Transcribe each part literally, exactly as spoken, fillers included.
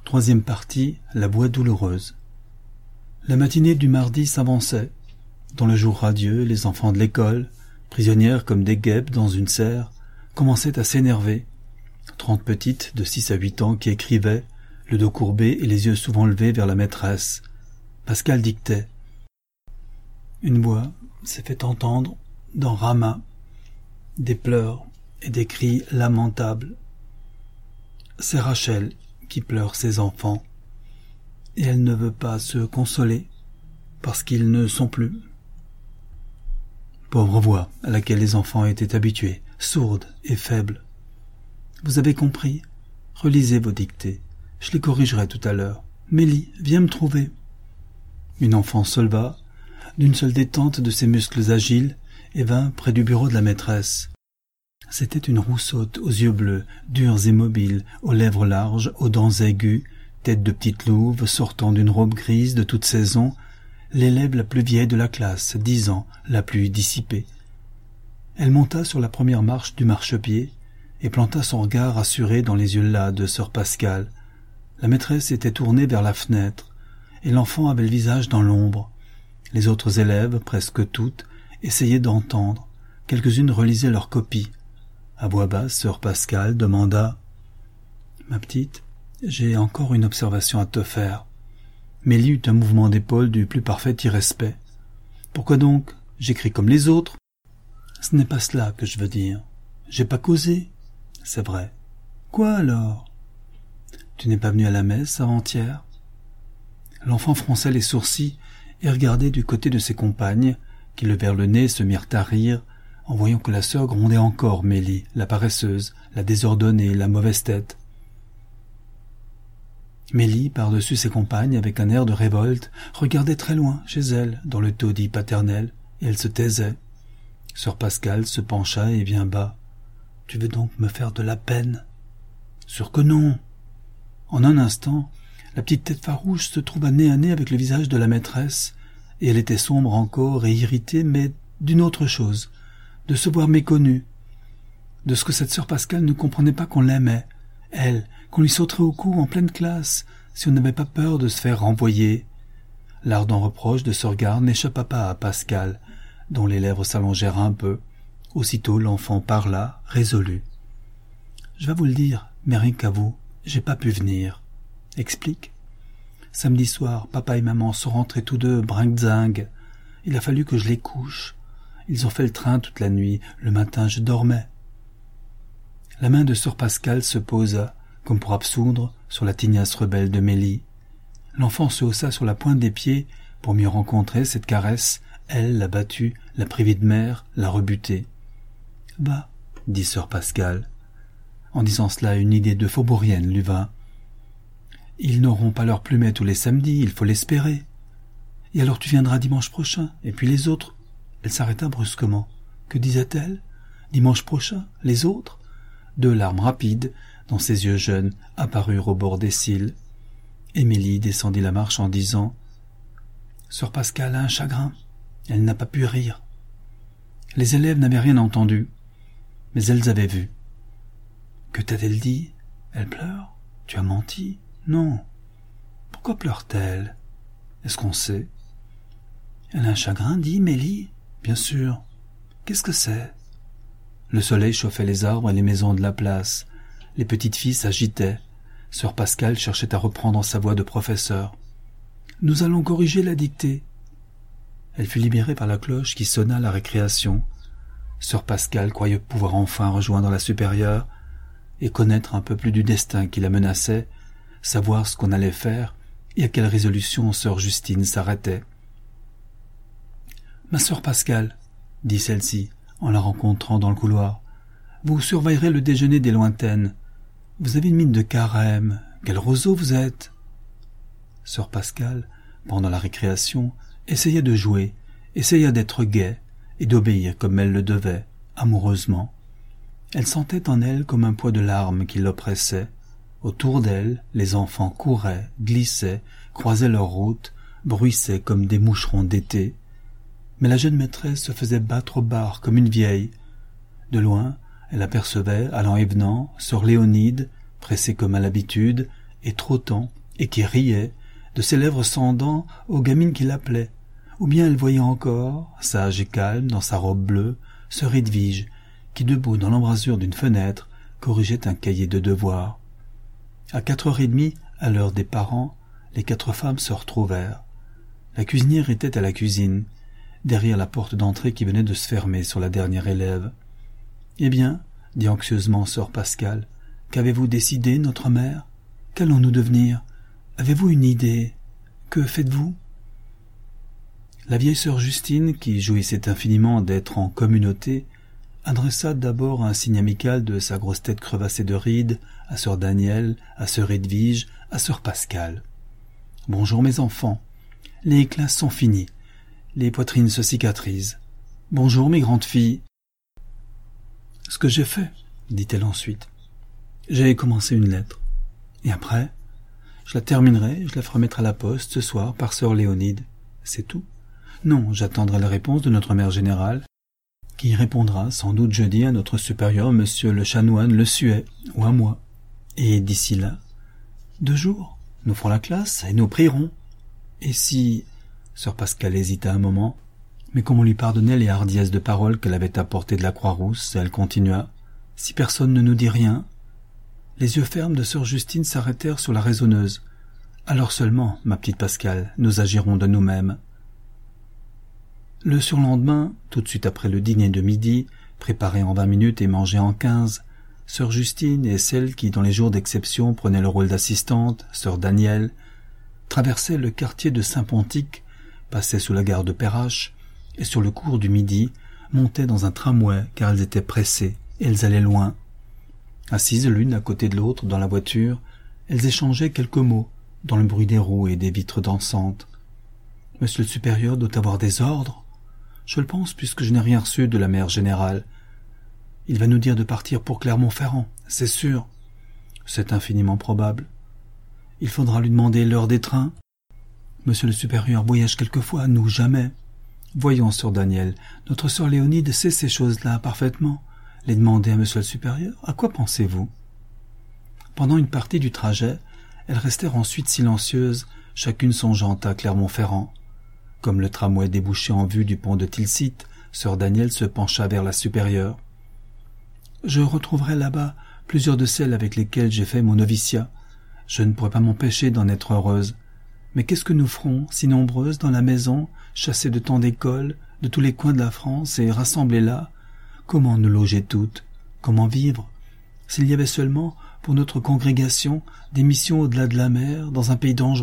Troisième partie, la voix douloureuse. La matinée du mardi s'avançait. Dans le jour radieux, les enfants de l'école, prisonnières comme des guêpes dans une serre, commençaient à s'énerver. Trente petites de six à huit ans qui écrivaient, le dos courbé et les yeux souvent levés vers la maîtresse. Pascal dictait. Une voix s'est fait entendre dans Rama, des pleurs et des cris lamentables. C'est Rachel qui pleure ses enfants, et elle ne veut pas se consoler, parce qu'ils ne sont plus. Pauvre voix à laquelle les enfants étaient habitués, sourde et faible. Vous avez compris? Relisez vos dictées. Je les corrigerai tout à l'heure. Mélie, viens me trouver. Une enfant se leva, d'une seule détente de ses muscles agiles, et vint près du bureau de la maîtresse. C'était une roussotte aux yeux bleus, durs et mobiles, aux lèvres larges, aux dents aiguës, tête de petite louve sortant d'une robe grise de toute saison, l'élève la plus vieille de la classe, dix ans, la plus dissipée. Elle monta sur la première marche du marchepied et planta son regard assuré dans les yeux las de sœur Pascal. La maîtresse était tournée vers la fenêtre, et l'enfant avait le visage dans l'ombre. Les autres élèves, presque toutes, essayaient d'entendre. Quelques-unes relisaient leurs copies. À voix basse, sœur Pascal demanda « Ma petite, j'ai encore une observation à te faire. » Mélie eut un mouvement d'épaule du plus parfait irrespect. « Pourquoi donc? J'écris comme les autres. »« Ce n'est pas cela que je veux dire. J'ai pas causé. »« C'est vrai. »« Quoi alors? »« Tu n'es pas venu à la messe avant-hier ?» L'enfant fronçait les sourcils et regardait du côté de ses compagnes, qui levèrent le nez et se mirent à rire, en voyant que la sœur grondait encore Mélie, la paresseuse, la désordonnée, la mauvaise tête. Mélie, par-dessus ses compagnes, avec un air de révolte, regardait très loin, chez elle, dans le taudis paternel, et elle se taisait. Sœur Pascal se pencha et vient bas. « Tu veux donc me faire de la peine ?»« Sûr que non !» En un instant, la petite tête farouche se trouva nez à nez avec le visage de la maîtresse, et elle était sombre encore et irritée, mais d'une autre chose, de se voir méconnue, de ce que cette sœur Pascal ne comprenait pas qu'on l'aimait, elle, qu'on lui sauterait au cou en pleine classe, si on n'avait pas peur de se faire renvoyer. L'ardent reproche de ce regard n'échappa pas à Pascal, dont les lèvres s'allongèrent un peu. Aussitôt l'enfant parla, résolu. « Je vais vous le dire, mais rien qu'à vous, j'ai pas pu venir. » Explique. Samedi soir, papa et maman sont rentrés tous deux brinque-zingue. Il a fallu que je les couche. Ils ont fait le train toute la nuit. Le matin, je dormais. La main de sœur Pascal se posa, comme pour absoudre, sur la tignasse rebelle de Mélie. L'enfant se haussa sur la pointe des pieds pour mieux rencontrer cette caresse. Elle l'a battue, l'a privée de mère, l'a rebutée. « Va, » dit sœur Pascal. En disant cela, une idée de faubourienne lui vint. « Ils n'auront pas leur plumet tous les samedis, il faut l'espérer. Et alors tu viendras dimanche prochain, et puis les autres. » Elle s'arrêta brusquement. Que disait-elle? Dimanche prochain, les autres? Deux larmes rapides, dans ses yeux jeunes, apparurent au bord des cils. Émilie descendit la marche en disant « Sœur Pascal a un chagrin. Elle n'a pas pu rire. » Les élèves n'avaient rien entendu, mais elles avaient vu. « Que t'a-t-elle dit? Elle pleure? Tu as menti? Non. Pourquoi pleure-t-elle? Est-ce qu'on sait? » Elle a un chagrin, dit Mélie. Bien sûr. Qu'est-ce que c'est? Le soleil chauffait les arbres et les maisons de la place. Les petites filles s'agitaient. Sœur Pascal cherchait à reprendre sa voix de professeur. « Nous allons corriger la dictée. » Elle fut libérée par la cloche qui sonna la récréation. Sœur Pascal croyait pouvoir enfin rejoindre la supérieure et connaître un peu plus du destin qui la menaçait, savoir ce qu'on allait faire et à quelle résolution sœur Justine s'arrêtait. « Ma sœur Pascal, » dit celle-ci, en la rencontrant dans le couloir, « vous surveillerez le déjeuner des lointaines. Vous avez une mine de carême. Quel roseau vous êtes !» Sœur Pascal, pendant la récréation, essaya de jouer, essaya d'être gaie et d'obéir comme elle le devait, amoureusement. Elle sentait en elle comme un poids de larmes qui l'oppressait. Autour d'elle, les enfants couraient, glissaient, croisaient leur route, bruissaient comme des moucherons d'été. Mais la jeune maîtresse se faisait battre au bar comme une vieille. De loin, elle apercevait, allant et venant, sœur Léonide, pressée comme à l'habitude, et trottant, et qui riait, de ses lèvres sans dents aux gamines qui l'appelaient, ou bien elle voyait encore, sage et calme dans sa robe bleue, sœur Edwige, qui debout dans l'embrasure d'une fenêtre, corrigeait un cahier de devoirs. À quatre heures et demie, à l'heure des parents, les quatre femmes se retrouvèrent. La cuisinière était à la cuisine, derrière la porte d'entrée qui venait de se fermer sur la dernière élève. « Eh bien, dit anxieusement sœur Pascale, qu'avez-vous décidé, notre mère? Qu'allons-nous devenir? Avez-vous une idée? Que faites-vous » La vieille sœur Justine, qui jouissait infiniment d'être en communauté, adressa d'abord un signe amical de sa grosse tête crevassée de rides à sœur Daniel, à sœur Edwige, à sœur Pascale. « Bonjour mes enfants. Les classes sont finies. Les poitrines se cicatrisent. Bonjour mes grandes filles. »« Ce que j'ai fait, dit-elle ensuite. J'ai commencé une lettre. Et après, je la terminerai, je la ferai mettre à la poste ce soir par sœur Léonide. C'est tout. Non, j'attendrai la réponse de notre mère générale, qui répondra sans doute jeudi à notre supérieur, monsieur le chanoine Le Suet, ou à moi. Et d'ici là, deux jours, nous ferons la classe et nous prierons. Et si... Sœur Pascale hésita un moment, mais comme on lui pardonnait les hardiesses de parole qu'elle avait apportées de la Croix-Rousse, elle continua. Si personne ne nous dit rien... Les yeux fermes de sœur Justine s'arrêtèrent sur la raisonneuse. Alors seulement, ma petite Pascale, nous agirons de nous-mêmes. Le surlendemain, tout de suite après le dîner de midi, préparé en vingt minutes et mangé en quinze, sœur Justine et celle qui, dans les jours d'exception, prenait le rôle d'assistante, sœur Daniel, traversaient le quartier de Saint-Pontic, passaient sous la gare de Perrache, et sur le cours du midi, montaient dans un tramway, car elles étaient pressées, et elles allaient loin. Assises l'une à côté de l'autre dans la voiture, elles échangeaient quelques mots, dans le bruit des roues et des vitres dansantes. « Monsieur le supérieur doit avoir des ordres. Je le pense, puisque je n'ai rien reçu de la mère générale. Il va nous dire de partir pour Clermont-Ferrand, c'est sûr. C'est infiniment probable. Il faudra lui demander l'heure des trains. Monsieur le supérieur voyage quelquefois, nous jamais. Voyons, sœur Daniel, notre sœur Léonide sait ces choses-là parfaitement. Les demander à monsieur le supérieur, à quoi pensez-vous » Pendant une partie du trajet, elles restèrent ensuite silencieuses, chacune songeant à Clermont-Ferrand. Comme le tramway débouchait en vue du pont de Tilsit, sœur Daniel se pencha vers la supérieure. « Je retrouverai là-bas plusieurs de celles avec lesquelles j'ai fait mon noviciat. Je ne pourrai pas m'empêcher d'en être heureuse. Mais qu'est-ce que nous ferons, si nombreuses, dans la maison, chassées de tant d'écoles, de tous les coins de la France, et rassemblées là? Comment nous loger toutes? Comment vivre? S'il y avait seulement, pour notre congrégation, des missions au-delà de la mer, dans un pays dangereux. »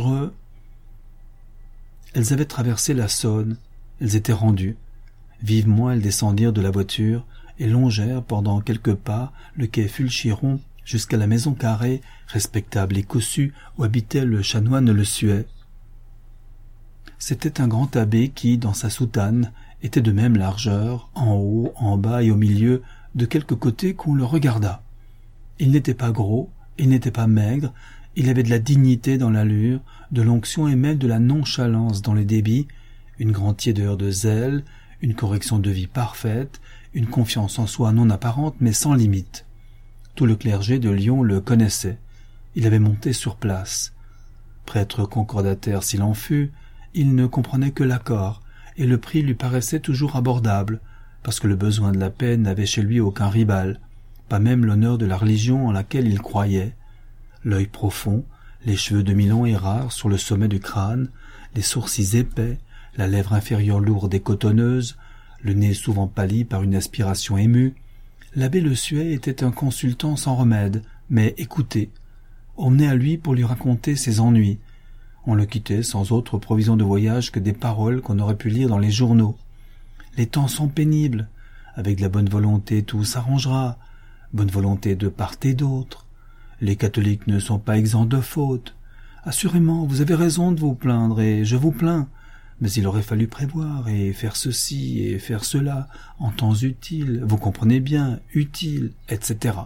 Elles avaient traversé la Saône, elles étaient rendues. Vivement elles descendirent de la voiture et longèrent pendant quelques pas le quai Fulchiron jusqu'à la maison carrée, respectable et cossue, où habitait le chanoine Le Suet. C'était un grand abbé qui, dans sa soutane, était de même largeur, en haut, en bas et au milieu, de quelque côté qu'on le regardât. Il n'était pas gros, il n'était pas maigre, il avait de la dignité dans l'allure, de l'onction et même de la nonchalance dans les débits, une grande tiédeur de zèle, une correction de vie parfaite, une confiance en soi non apparente mais sans limite. Tout le clergé de Lyon le connaissait. Il avait monté sur place. Prêtre concordataire s'il en fut, il ne comprenait que l'accord, et le prix lui paraissait toujours abordable, parce que le besoin de la paix n'avait chez lui aucun rival, pas même l'honneur de la religion en laquelle il croyait. L'œil profond, les cheveux demi-longs et rares sur le sommet du crâne, les sourcils épais, la lèvre inférieure lourde et cotonneuse, le nez souvent pâli par une aspiration émue, l'abbé Le Suet était un consultant sans remède, mais écouté. On venait à lui pour lui raconter ses ennuis. On le quittait sans autre provision de voyage que des paroles qu'on aurait pu lire dans les journaux. Les temps sont pénibles. Avec de la bonne volonté, tout s'arrangera. Bonne volonté de part et d'autre. Les catholiques ne sont pas exempts de fautes. Assurément, vous avez raison de vous plaindre, et je vous plains. Mais il aurait fallu prévoir, et faire ceci, et faire cela, en temps utile, vous comprenez bien, utile, et cetera.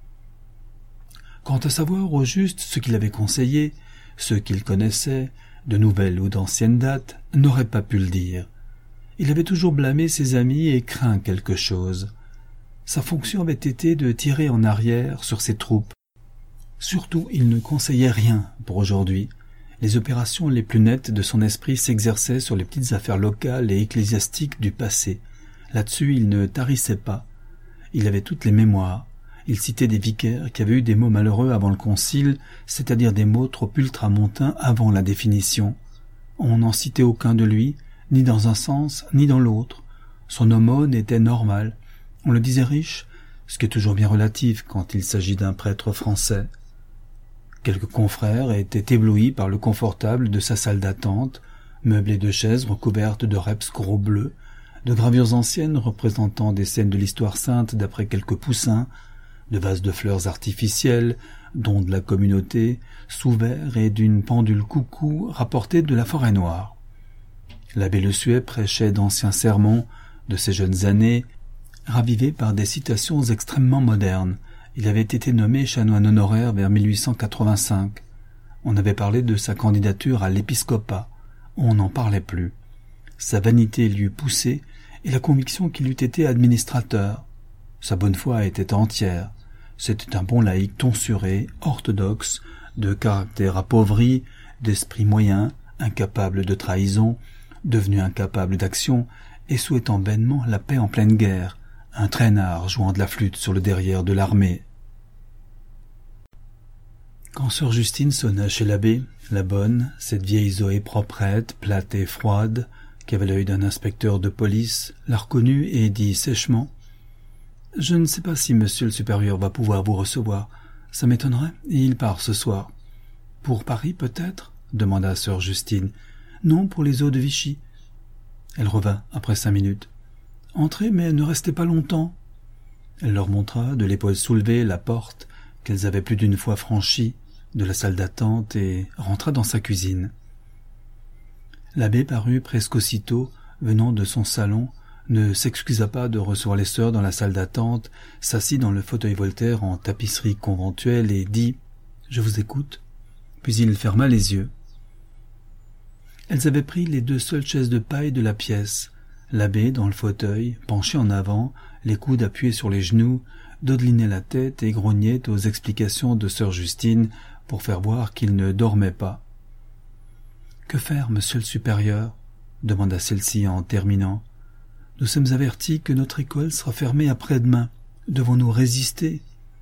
Quant à savoir au juste ce qu'il avait conseillé, ceux qu'il connaissait, de nouvelles ou d'anciennes dates, n'auraient pas pu le dire. Il avait toujours blâmé ses amis et craint quelque chose. Sa fonction avait été de tirer en arrière sur ses troupes. Surtout, il ne conseillait rien pour aujourd'hui. Les opérations les plus nettes de son esprit s'exerçaient sur les petites affaires locales et ecclésiastiques du passé. Là-dessus, il ne tarissait pas. Il avait toutes les mémoires. Il citait des vicaires qui avaient eu des mots malheureux avant le concile, c'est-à-dire des mots trop ultramontains avant la définition. On n'en citait aucun de lui, ni dans un sens, ni dans l'autre. Son aumône était normale. On le disait riche, ce qui est toujours bien relatif quand il s'agit d'un prêtre français. Quelques confrères étaient éblouis par le confortable de sa salle d'attente, meublée de chaises recouvertes de reps gros bleus, de gravures anciennes représentant des scènes de l'histoire sainte d'après quelques poussins, de vases de fleurs artificielles, dons de la communauté, sous verre et d'une pendule coucou rapportée de la forêt noire. L'abbé Le Suet prêchait d'anciens sermons, de ses jeunes années, ravivés par des citations extrêmement modernes. Il avait été nommé chanoine honoraire vers mille huit cent quatre-vingt-cinq. On avait parlé de sa candidature à l'épiscopat. On n'en parlait plus. Sa vanité l'eût poussé et la conviction qu'il eût été administrateur. Sa bonne foi était entière. C'était un bon laïc tonsuré, orthodoxe, de caractère appauvri, d'esprit moyen, incapable de trahison, devenu incapable d'action et souhaitant vainement la paix en pleine guerre, un traînard jouant de la flûte sur le derrière de l'armée. Quand sœur Justine sonna chez l'abbé, la bonne, cette vieille Zoé proprette, plate et froide, qui avait l'œil d'un inspecteur de police, la reconnut et dit sèchement « Je ne sais pas si monsieur le supérieur va pouvoir vous recevoir. Ça m'étonnerait, il part ce soir. »« Pour Paris, peut-être » demanda sœur Justine. « Non, pour les eaux de Vichy. » Elle revint après cinq minutes. « Entrez, mais ne restez pas longtemps. » Elle leur montra, de l'épaule soulevée, la porte qu'elles avaient plus d'une fois franchie, de la salle d'attente, et rentra dans sa cuisine. L'abbé parut presque aussitôt, venant de son salon, ne s'excusa pas de recevoir les sœurs dans la salle d'attente, s'assit dans le fauteuil Voltaire en tapisserie conventuelle et dit « Je vous écoute ». Puis il ferma les yeux. Elles avaient pris les deux seules chaises de paille de la pièce. L'abbé, dans le fauteuil, penché en avant, les coudes appuyés sur les genoux, dodelinait la tête et grognait aux explications de sœur Justine pour faire voir qu'il ne dormait pas. « Que faire, monsieur le supérieur ?» demanda celle-ci en terminant. « Nous sommes avertis que notre école sera fermée après-demain. Devons-nous résister ?»«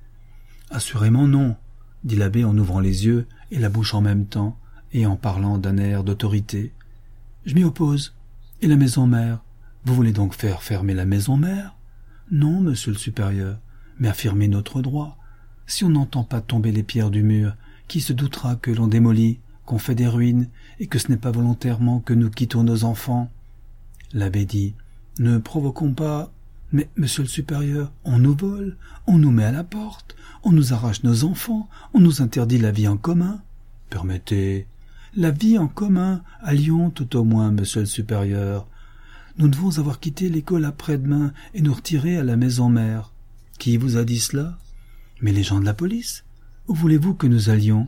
Assurément non, » dit l'abbé en ouvrant les yeux et la bouche en même temps, et en parlant d'un air d'autorité. « Je m'y oppose. Et la maison mère? Vous voulez donc faire fermer la maison mère? Non, monsieur le supérieur, mais affirmer notre droit. Si on n'entend pas tomber les pierres du mur, qui se doutera que l'on démolit, qu'on fait des ruines, et que ce n'est pas volontairement que nous quittons nos enfants ?» L'abbé dit « Ne provoquons pas. Mais, monsieur le supérieur, on nous vole, on nous met à la porte, on nous arrache nos enfants, on nous interdit la vie en commun. » Permettez. La vie en commun, à Lyon tout au moins, monsieur le supérieur. Nous devons avoir quitté l'école après-demain et nous retirer à la maison mère. Qui vous a dit cela? Mais les gens de la police. Où voulez-vous que nous allions?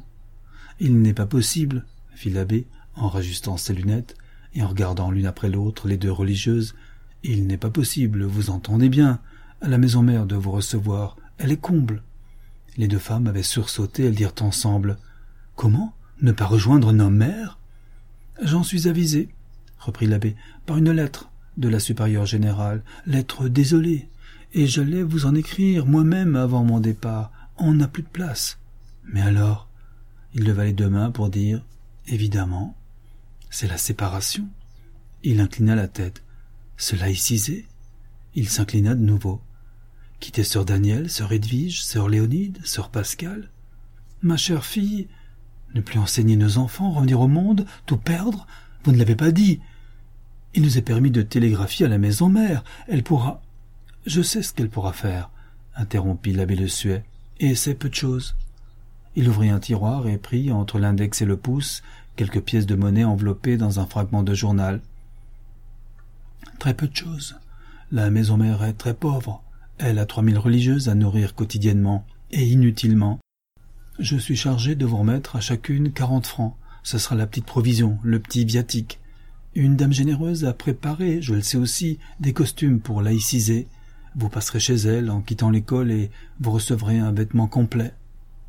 Il n'est pas possible, fit l'abbé, en rajustant ses lunettes et en regardant l'une après l'autre les deux religieuses. Il n'est pas possible, vous entendez bien, à la maison mère de vous recevoir. Elle est comble. Les deux femmes avaient sursauté, elles dirent ensemble « Comment? Ne pas rejoindre nos mères ?»« J'en suis avisé, » reprit l'abbé, « par une lettre de la supérieure générale, lettre désolée, et j'allais vous en écrire moi-même avant mon départ. On n'a plus de place. » Mais alors, il leva les deux mains pour dire « Évidemment, c'est la séparation. » Il inclina la tête. « Se laïciser ?» Il s'inclina de nouveau. « Quitter sœur Danielle, sœur Edwige, sœur Léonide, sœur Pascale ? Ma chère fille, ne plus enseigner nos enfants, revenir au monde, tout perdre? Vous ne l'avez pas dit. Il nous est permis de télégraphier à la maison mère. Elle pourra... »« Je sais ce qu'elle pourra faire, » interrompit l'abbé Le Suet, « et c'est peu de choses. » Il ouvrit un tiroir et prit, entre l'index et le pouce, quelques pièces de monnaie enveloppées dans un fragment de journal. « Très peu de choses. La maison mère est très pauvre. Elle a trois mille religieuses à nourrir quotidiennement, et inutilement. Je suis chargé de vous remettre à chacune quarante francs. Ce sera la petite provision, le petit viatique. Une dame généreuse a préparé, je le sais aussi, des costumes pour laïciser. Vous passerez chez elle en quittant l'école et vous recevrez un vêtement complet. »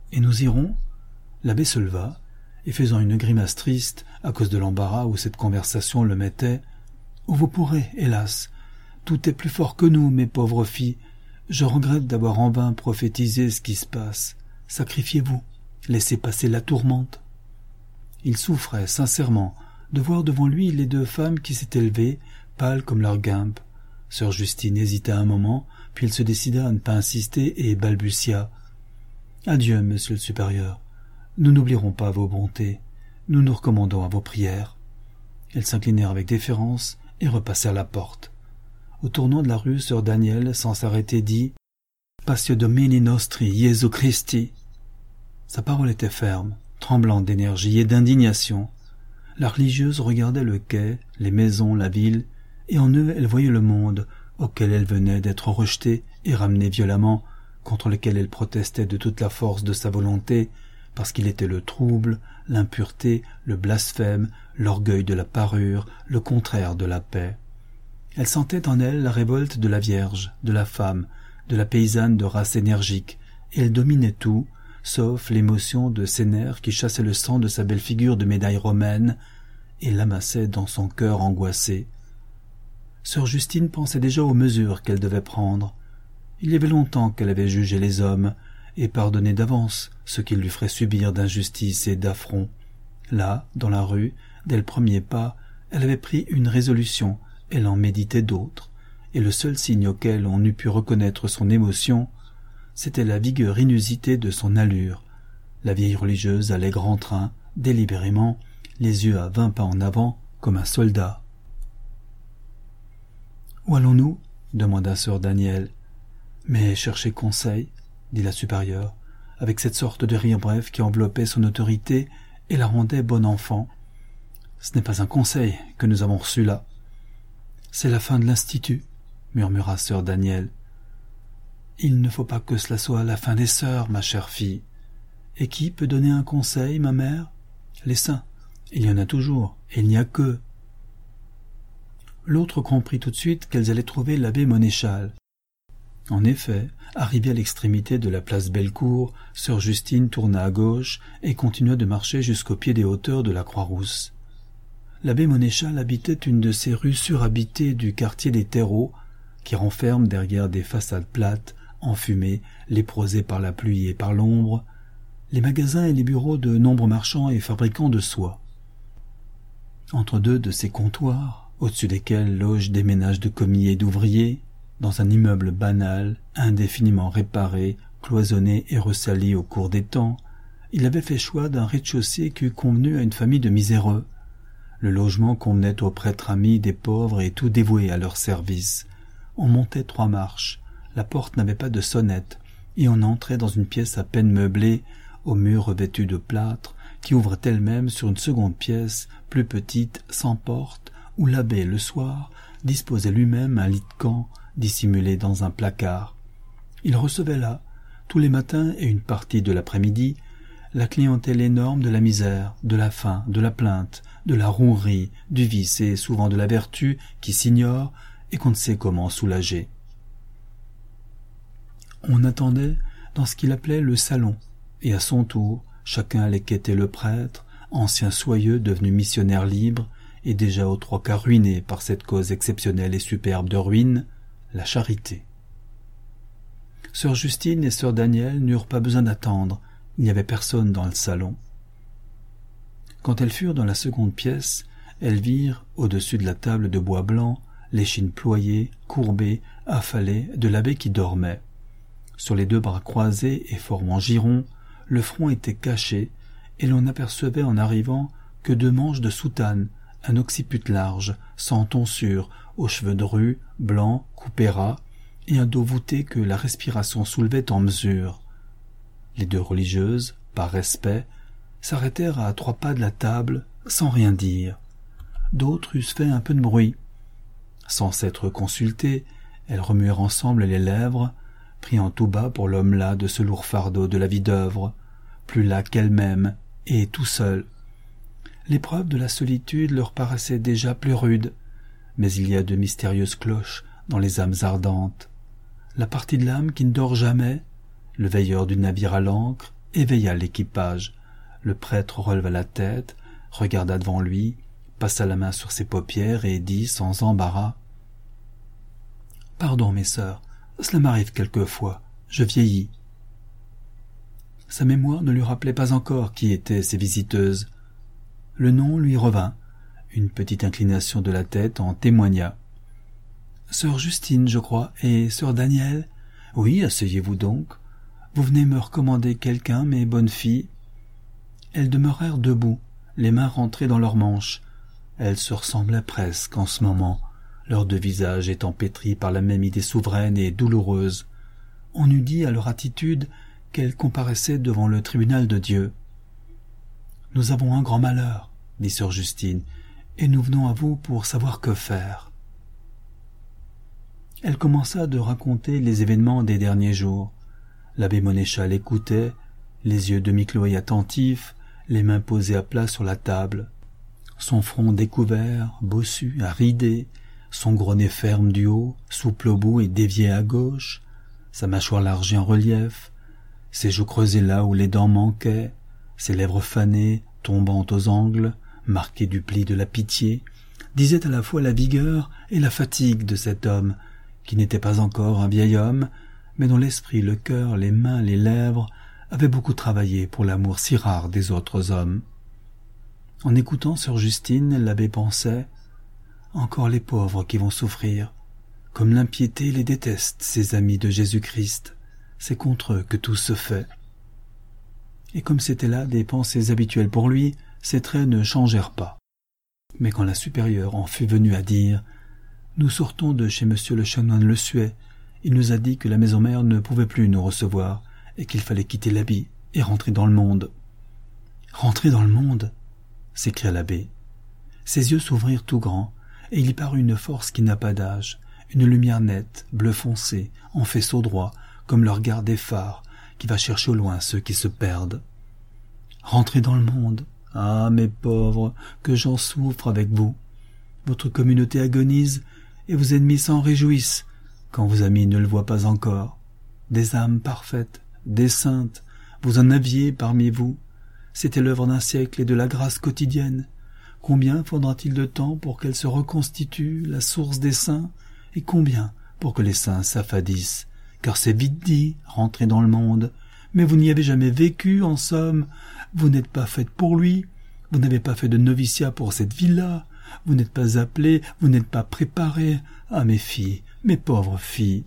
Et nous irons » L'abbé se leva, et faisant une grimace triste, à cause de l'embarras où cette conversation le mettait, « Où vous pourrez, hélas. Tout est plus fort que nous, mes pauvres filles. Je regrette d'avoir en vain prophétisé ce qui se passe. Sacrifiez-vous, laissez passer la tourmente. » Il souffrait sincèrement de voir devant lui les deux femmes qui s'étaient levées, pâles comme leur guimpe. Sœur Justine hésita un moment, puis elle se décida à ne pas insister et balbutia. « Adieu, monsieur le supérieur. Nous n'oublierons pas vos bontés. Nous nous recommandons à vos prières. » Elles s'inclinèrent avec déférence et repassèrent la porte. Au tournant de la rue, sœur Daniel, sans s'arrêter, dit « Passio Domini nostri, Jesu Christi ». Sa parole était ferme, tremblante d'énergie et d'indignation. La religieuse regardait le quai, les maisons, la ville, et en eux elle voyait le monde auquel elle venait d'être rejetée et ramenée violemment, contre lequel elle protestait de toute la force de sa volonté, parce qu'il était le trouble, l'impureté, le blasphème, l'orgueil de la parure, le contraire de la paix. Elle sentait en elle la révolte de la Vierge, de la femme, de la paysanne de race énergique, et elle dominait tout, sauf l'émotion de ses nerfs qui chassait le sang de sa belle figure de médaille romaine et l'amassait dans son cœur angoissé. Sœur Justine pensait déjà aux mesures qu'elle devait prendre. Il y avait longtemps qu'elle avait jugé les hommes et pardonné d'avance ce qu'ils lui feraient subir d'injustice et d'affront. Là, dans la rue, dès le premier pas, elle avait pris une résolution, elle en méditait d'autres, et le seul signe auquel on eût pu reconnaître son émotion, c'était la vigueur inusitée de son allure. La vieille religieuse allait grand train, délibérément, les yeux à vingt pas en avant, comme un soldat. « Où allons-nous » demanda sœur Daniel. « Mais chercher conseil, » dit la supérieure, avec cette sorte de rire bref qui enveloppait son autorité et la rendait bon enfant. « Ce n'est pas un conseil que nous avons reçu là. »« C'est la fin de l'institut, » murmura sœur Daniel. « Il ne faut pas que cela soit la fin des sœurs, ma chère fille. Et qui peut donner un conseil, ma mère ? Les saints. Il y en a toujours, et il n'y a qu'eux. » L'autre comprit tout de suite qu'elles allaient trouver l'abbé Monéchal. En effet, arrivée à l'extrémité de la place Bellecour, sœur Justine tourna à gauche et continua de marcher jusqu'au pied des hauteurs de la Croix-Rousse. L'abbé Monéchal habitait une de ces rues surhabitées du quartier des terreaux, qui renferment derrière des façades plates, enfumées, léprosées par la pluie et par l'ombre, les magasins et les bureaux de nombreux marchands et fabricants de soie. Entre deux de ces comptoirs, au-dessus desquels logent des ménages de commis et d'ouvriers, dans un immeuble banal, indéfiniment réparé, cloisonné et ressali au cours des temps, il avait fait choix d'un rez-de-chaussée qui eût convenu à une famille de miséreux. Le logement convenait aux prêtres amis des pauvres et tout dévoués à leur service. On montait trois marches, la porte n'avait pas de sonnette, et on entrait dans une pièce à peine meublée, aux murs revêtus de plâtre, qui ouvrait elle-même sur une seconde pièce, plus petite, sans porte, où l'abbé, le soir, disposait lui-même un lit de camp, dissimulé dans un placard. Il recevait là, tous les matins et une partie de l'après-midi, la clientèle énorme de la misère, de la faim, de la plainte, de la rouerie, du vice et souvent de la vertu qui s'ignore et qu'on ne sait comment soulager. On attendait dans ce qu'il appelait le salon, et à son tour, chacun allait quêter le prêtre, ancien soyeux devenu missionnaire libre, et déjà aux trois quarts ruiné par cette cause exceptionnelle et superbe de ruine, la charité. Sœur Justine et sœur Daniel n'eurent pas besoin d'attendre, il n'y avait personne dans le salon. Quand elles furent dans la seconde pièce, elles virent, au-dessus de la table de bois blanc, l'échine ployée, courbée, affalée de l'abbé qui dormait. Sur les deux bras croisés et formant giron, le front était caché, et l'on n'apercevait en arrivant que deux manches de soutane, un occiput large, sans tonsure, aux cheveux drus, blancs, coupés ras, et un dos voûté que la respiration soulevait en mesure. Les deux religieuses, par respect, s'arrêtèrent à trois pas de la table, sans rien dire. D'autres eussent fait un peu de bruit. Sans s'être consultées, elles remuèrent ensemble les lèvres, priant tout bas pour l'homme las de ce lourd fardeau de la vie d'œuvre, plus las qu'elle-même, et tout seul. L'épreuve de la solitude leur paraissait déjà plus rude, mais il y a de mystérieuses cloches dans les âmes ardentes. La partie de l'âme qui ne dort jamais, le veilleur du navire à l'ancre, éveilla l'équipage. Le prêtre releva la tête, regarda devant lui, passa la main sur ses paupières et dit sans embarras « Pardon, mes sœurs, cela m'arrive quelquefois, je vieillis. » Sa mémoire ne lui rappelait pas encore qui étaient ces visiteuses. Le nom lui revint, une petite inclination de la tête en témoigna. « Sœur Justine, je crois, et sœur Daniel ? Oui, asseyez-vous donc. Vous venez me recommander quelqu'un, mes bonnes filles. » Elles demeurèrent debout, les mains rentrées dans leurs manches. Elles se ressemblaient presque en ce moment, leurs deux visages étant pétris par la même idée souveraine et douloureuse. On eût dit à leur attitude qu'elles comparaissaient devant le tribunal de Dieu. « Nous avons un grand malheur, » dit sœur Justine, « et nous venons à vous pour savoir que faire. » Elle commença de raconter les événements des derniers jours. L'abbé Monéchal écoutait, les yeux demi-clos et attentifs, les mains posées à plat sur la table. Son front découvert, bossu, ridé, son gros nez ferme du haut, souple au bout et dévié à gauche, sa mâchoire large et en relief, ses joues creusées là où les dents manquaient, ses lèvres fanées, tombant aux angles, marquées du pli de la pitié, disaient à la fois la vigueur et la fatigue de cet homme, qui n'était pas encore un vieil homme, mais dont l'esprit, le cœur, les mains, les lèvres avaient beaucoup travaillé pour l'amour si rare des autres hommes. En écoutant sœur Justine, l'abbé pensait « Encore les pauvres qui vont souffrir. Comme l'impiété les déteste, ces amis de Jésus-Christ. C'est contre eux que tout se fait. » Et comme c'étaient là des pensées habituelles pour lui, ses traits ne changèrent pas. Mais quand la supérieure en fut venue à dire « Nous sortons de chez monsieur le chanoine Le Suet. Il nous a dit que la maison mère ne pouvait plus nous recevoir et qu'il fallait quitter l'habit et rentrer dans le monde. »« Rentrer dans le monde ?» s'écria l'abbé. Ses yeux s'ouvrirent tout grands, et il y parut une force qui n'a pas d'âge, une lumière nette, bleu foncé, en faisceau droit, comme le regard des phares, qui va chercher au loin ceux qui se perdent. « Rentrer dans le monde ! Ah, mes pauvres, que j'en souffre avec vous. Votre communauté agonise, et vos ennemis s'en réjouissent, quand vos amis ne le voient pas encore. Des âmes parfaites, des saintes, vous en aviez parmi vous. C'était l'œuvre d'un siècle et de la grâce quotidienne. Combien faudra-t-il de temps pour qu'elle se reconstitue, la source des saints, et combien pour que les saints s'affadissent? Car c'est vite dit, rentrer dans le monde. Mais vous n'y avez jamais vécu, en somme. Vous n'êtes pas faite pour lui. Vous n'avez pas fait de noviciat pour cette vie-là. Vous n'êtes pas appelée, vous n'êtes pas préparée. Ah, mes filles, mes pauvres filles.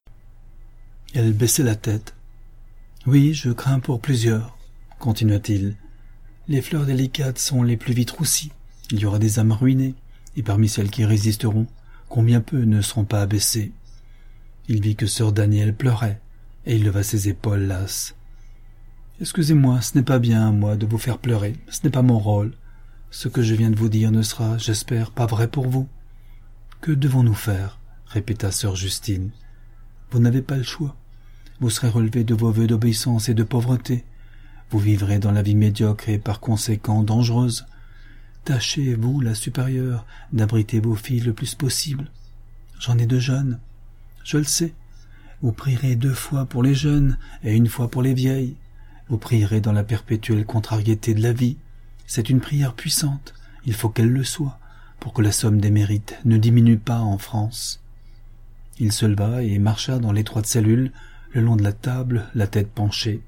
Elle baissait la tête. Oui, je crains pour plusieurs, continua-t-il. Les fleurs délicates sont les plus vite roussies. Il y aura des âmes ruinées, et parmi celles qui résisteront, combien peu ne seront pas abaissées. Il vit que sœur Daniel pleurait, et il leva ses épaules lasses. « Excusez-moi, ce n'est pas bien à moi de vous faire pleurer, ce n'est pas mon rôle. Ce que je viens de vous dire ne sera, j'espère, pas vrai pour vous. »« Que devons-nous faire ?» répéta sœur Justine. « Vous n'avez pas le choix. Vous serez relevé de vos vœux d'obéissance et de pauvreté. Vous vivrez dans la vie médiocre et par conséquent dangereuse. Tâchez, vous, la supérieure, d'abriter vos filles le plus possible. J'en ai deux jeunes. Je le sais. Vous prierez deux fois pour les jeunes et une fois pour les vieilles. Vous prierez dans la perpétuelle contrariété de la vie. C'est une prière puissante. Il faut qu'elle le soit, pour que la somme des mérites ne diminue pas en France. » Il se leva et marcha dans l'étroite cellule, le long de la table, la tête penchée.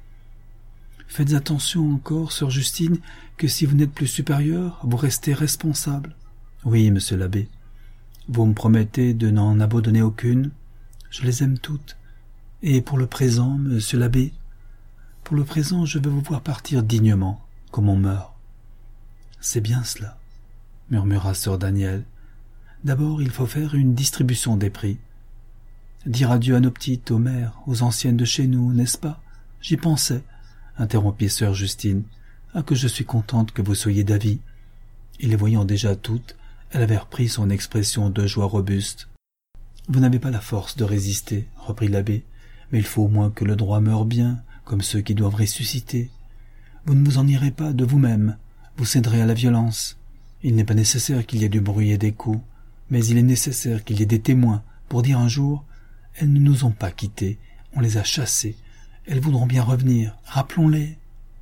« Faites attention encore, sœur Justine, que si vous n'êtes plus supérieure, vous restez responsable. »« Oui, monsieur l'abbé. Vous me promettez de n'en abandonner aucune. Je les aime toutes. Et pour le présent, monsieur l'abbé, pour le présent, je veux vous voir partir dignement, comme on meurt. »« C'est bien cela, » murmura sœur Daniel. « D'abord, il faut faire une distribution des prix. Dire adieu à nos petites, aux mères, aux anciennes de chez nous, n'est-ce pas? J'y pensais, » interrompit sœur Justine. « Ah, que je suis contente que vous soyez d'avis. » Et les voyant déjà toutes, elle avait repris son expression de joie robuste. « Vous n'avez pas la force de résister, » reprit l'abbé, « mais il faut au moins que le droit meure bien, comme ceux qui doivent ressusciter. Vous ne vous en irez pas de vous-même, vous céderez à la violence. Il n'est pas nécessaire qu'il y ait du bruit et des coups, mais il est nécessaire qu'il y ait des témoins pour dire un jour « Elles ne nous ont pas quittés, on les a chassées, Elles voudront bien revenir. Rappelons-les. »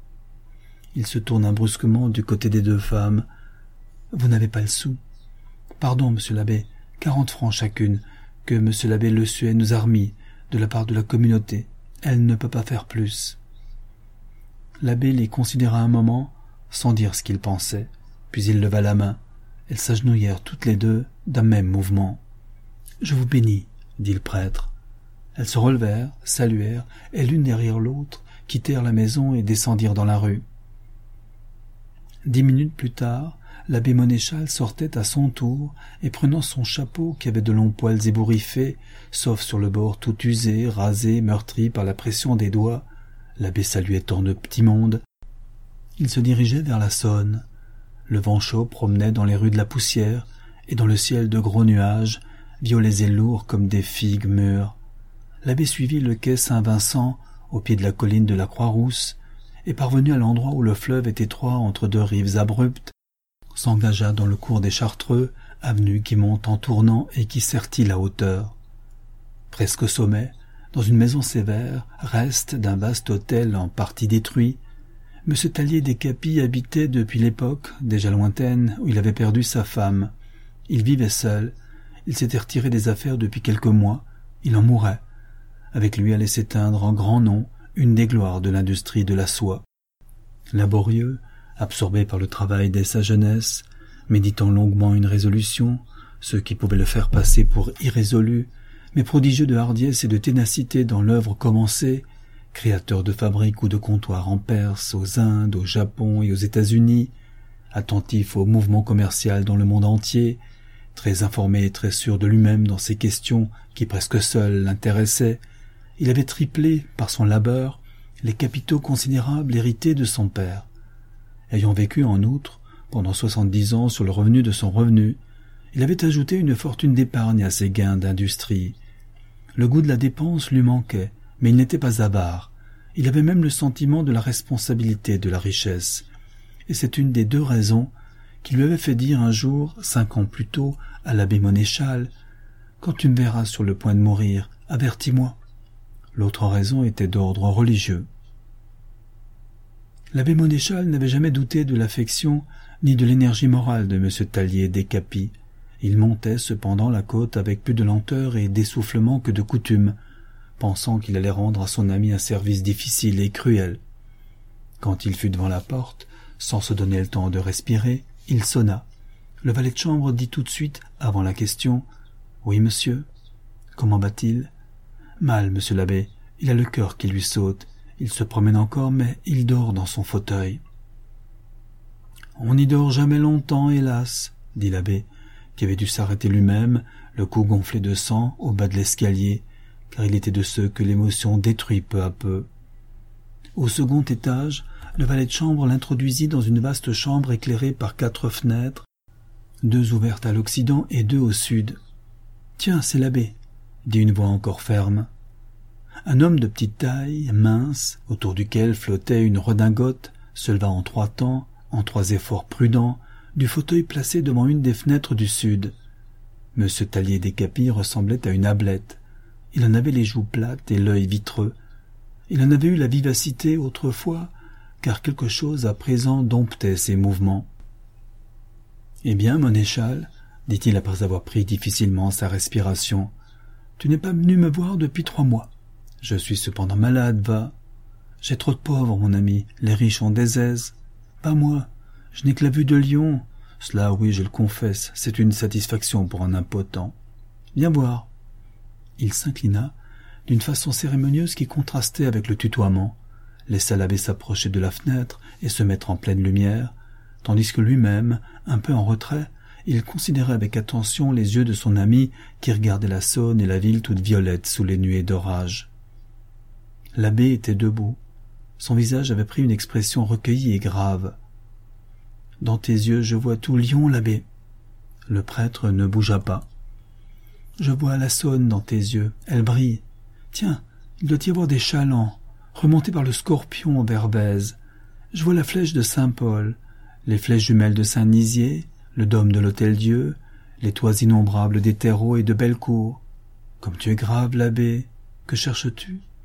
Il se tourna brusquement du côté des deux femmes. « Vous n'avez pas le sou. »« Pardon, monsieur l'abbé, quarante francs chacune, que monsieur l'abbé Le Suet nous a remis de la part de la communauté. Elle ne peut pas faire plus. » L'abbé les considéra un moment, sans dire ce qu'il pensait, puis il leva la main. Elles s'agenouillèrent toutes les deux d'un même mouvement. « Je vous bénis, » dit le prêtre. Elles se relevèrent, saluèrent, et l'une derrière l'autre quittèrent la maison et descendirent dans la rue. Dix minutes plus tard, l'abbé Monéchal sortait à son tour, et prenant son chapeau qui avait de longs poils ébouriffés, sauf sur le bord tout usé, rasé, meurtri par la pression des doigts, l'abbé saluait tant de petits mondes. Il se dirigeait vers la Saône. Le vent chaud promenait dans les rues de la poussière, et dans le ciel de gros nuages, violets et lourds comme des figues mûres. L'abbé suivit le quai Saint-Vincent, au pied de la colline de la Croix-Rousse, et parvenu à l'endroit où le fleuve est étroit entre deux rives abruptes, s'engagea dans le cours des Chartreux, avenue qui monte en tournant et qui sertit la hauteur. Presque au sommet, dans une maison sévère, reste d'un vaste hôtel en partie détruit, M. Tallier des Capis habitait depuis l'époque, déjà lointaine, où il avait perdu sa femme. Il vivait seul, il s'était retiré des affaires depuis quelques mois, il en mourait. Avec lui allait s'éteindre en grand nom une des gloires de l'industrie de la soie. Laborieux, absorbé par le travail dès sa jeunesse, méditant longuement une résolution, ce qui pouvait le faire passer pour irrésolu, mais prodigieux de hardiesse et de ténacité dans l'œuvre commencée, créateur de fabriques ou de comptoirs en Perse, aux Indes, au Japon et aux États-Unis, attentif au mouvement commercial dans le monde entier, très informé et très sûr de lui-même dans ces questions qui presque seules l'intéressaient, il avait triplé, par son labeur, les capitaux considérables hérités de son père. Ayant vécu en outre, pendant soixante-dix ans sur le revenu de son revenu, il avait ajouté une fortune d'épargne à ses gains d'industrie. Le goût de la dépense lui manquait, mais il n'était pas avare. Il avait même le sentiment de la responsabilité de la richesse. Et c'est une des deux raisons qui lui avait fait dire un jour, cinq ans plus tôt, à l'abbé Monéchal, « Quand tu me verras sur le point de mourir, avertis-moi. » L'autre raison était d'ordre religieux. L'abbé Monéchal n'avait jamais douté de l'affection ni de l'énergie morale de M. Tallier des Capis. Il montait cependant la côte avec plus de lenteur et d'essoufflement que de coutume, pensant qu'il allait rendre à son ami un service difficile et cruel. Quand il fut devant la porte, sans se donner le temps de respirer, il sonna. Le valet de chambre dit tout de suite, avant la question, « Oui, monsieur. »« Comment va-t-il ?»« Mal, monsieur l'abbé. Il a le cœur qui lui saute. Il se promène encore, mais il dort dans son fauteuil. »« On n'y dort jamais longtemps, hélas, » dit l'abbé, qui avait dû s'arrêter lui-même, le cou gonflé de sang, au bas de l'escalier, car il était de ceux que l'émotion détruit peu à peu. Au second étage, le valet de chambre l'introduisit dans une vaste chambre éclairée par quatre fenêtres, deux ouvertes à l'occident et deux au sud. « Tiens, c'est l'abbé, » dit une voix encore ferme. Un homme de petite taille, mince, autour duquel flottait une redingote, se leva en trois temps, en trois efforts prudents, du fauteuil placé devant une des fenêtres du sud. M. Tallier des Capis ressemblait à une ablette. Il en avait les joues plates et l'œil vitreux. Il en avait eu la vivacité autrefois, car quelque chose à présent domptait ses mouvements. « Eh bien, Monéchal, dit-il après avoir pris difficilement sa respiration, tu n'es pas venu me voir depuis trois mois. Je suis cependant malade, va. J'ai trop de pauvres, mon ami, les riches ont des aises. Pas moi, je n'ai que la vue de Lyon. Cela, oui, je le confesse, c'est une satisfaction pour un impotent. Viens voir. » Il s'inclina, d'une façon cérémonieuse qui contrastait avec le tutoiement, laissa l'abbé s'approcher de la fenêtre et se mettre en pleine lumière, tandis que lui-même, un peu en retrait, il considérait avec attention les yeux de son ami qui regardait la Saône et la ville toute violette sous les nuées d'orage. L'abbé était debout. Son visage avait pris une expression recueillie et grave. « Dans tes yeux, je vois tout Lyon, l'abbé. » Le prêtre ne bougea pas. « Je vois la Saône dans tes yeux. Elle brille. Tiens, il doit y avoir des chalands, remontés par le Scorpion vers Bèze. Je vois la flèche de Saint-Paul, les flèches jumelles de Saint-Nizier, le dôme de l'Hôtel-Dieu, les toits innombrables des terreaux et de Bellecour. Comme tu es grave, l'abbé. Que cherches-tu ?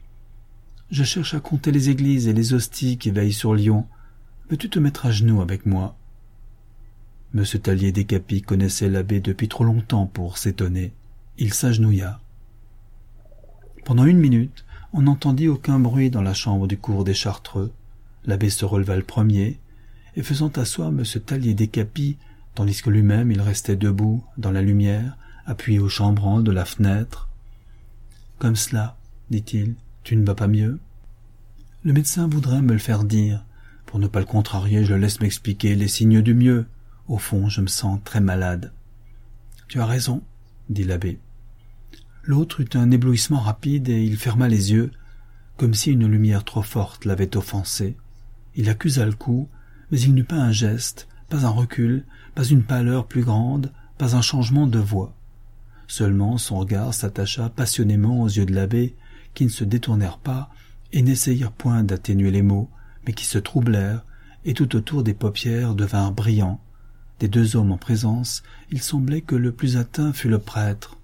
Je cherche à compter les églises et les hosties qui veillent sur Lyon. Veux-tu te mettre à genoux avec moi ?» Monsieur Tallier Décapis connaissait l'abbé depuis trop longtemps pour s'étonner. Il s'agenouilla. Pendant une minute, on n'entendit aucun bruit dans la chambre du cours des Chartreux. L'abbé se releva le premier, et faisant asseoir Monsieur Tallier Décapis, tandis que lui-même il restait debout, dans la lumière, appuyé au chambranle de la fenêtre. « Comme cela, dit-il, tu ne vas pas mieux ?» Le médecin voudrait me le faire dire. Pour ne pas le contrarier, je le laisse m'expliquer les signes du mieux. Au fond, je me sens très malade. « Tu as raison, » dit l'abbé. L'autre eut un éblouissement rapide et il ferma les yeux, comme si une lumière trop forte l'avait offensé. Il accusa le coup, mais il n'eut pas un geste, pas un recul, pas une pâleur plus grande, pas un changement de voix. Seulement son regard s'attacha passionnément aux yeux de l'abbé, qui ne se détournèrent pas et n'essayèrent point d'atténuer les mots, mais qui se troublèrent, et tout autour des paupières devinrent brillants. Des deux hommes en présence, il semblait que le plus atteint fût le prêtre.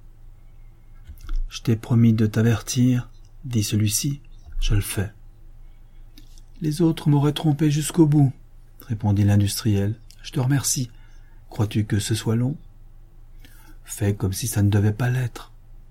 « Je t'ai promis de t'avertir, » dit celui-ci, « je le fais. »« Les autres m'auraient trompé jusqu'au bout, » répondit l'industriel. « Je te remercie. Crois-tu que ce soit long ?»« Fais comme si ça ne devait pas l'être. »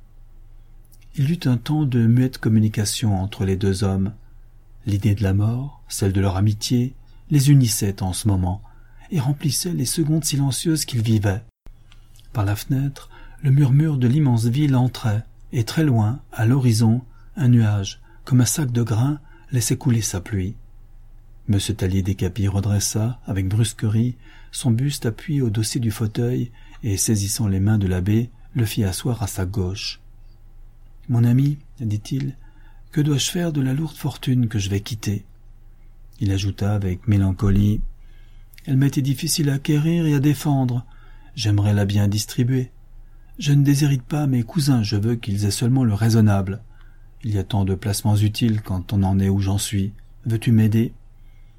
Il y eut un temps de muette communication entre les deux hommes. L'idée de la mort, celle de leur amitié, les unissait en ce moment, et remplissait les secondes silencieuses qu'ils vivaient. Par la fenêtre, le murmure de l'immense ville entrait, et très loin, à l'horizon, un nuage, comme un sac de grains, laissait couler sa pluie. Monsieur Tallier Décapis redressa, avec brusquerie, son buste appuyé au dossier du fauteuil, et saisissant les mains de l'abbé, le fit asseoir à sa gauche. « Mon ami, dit-il, que dois-je faire de la lourde fortune que je vais quitter ?» Il ajouta avec mélancolie, « Elle m'a été difficile à acquérir et à défendre. J'aimerais la bien distribuer. Je ne déshérite pas mes cousins, je veux qu'ils aient seulement le raisonnable. Il y a tant de placements utiles quand on en est où j'en suis. Veux-tu m'aider ?»« Non, »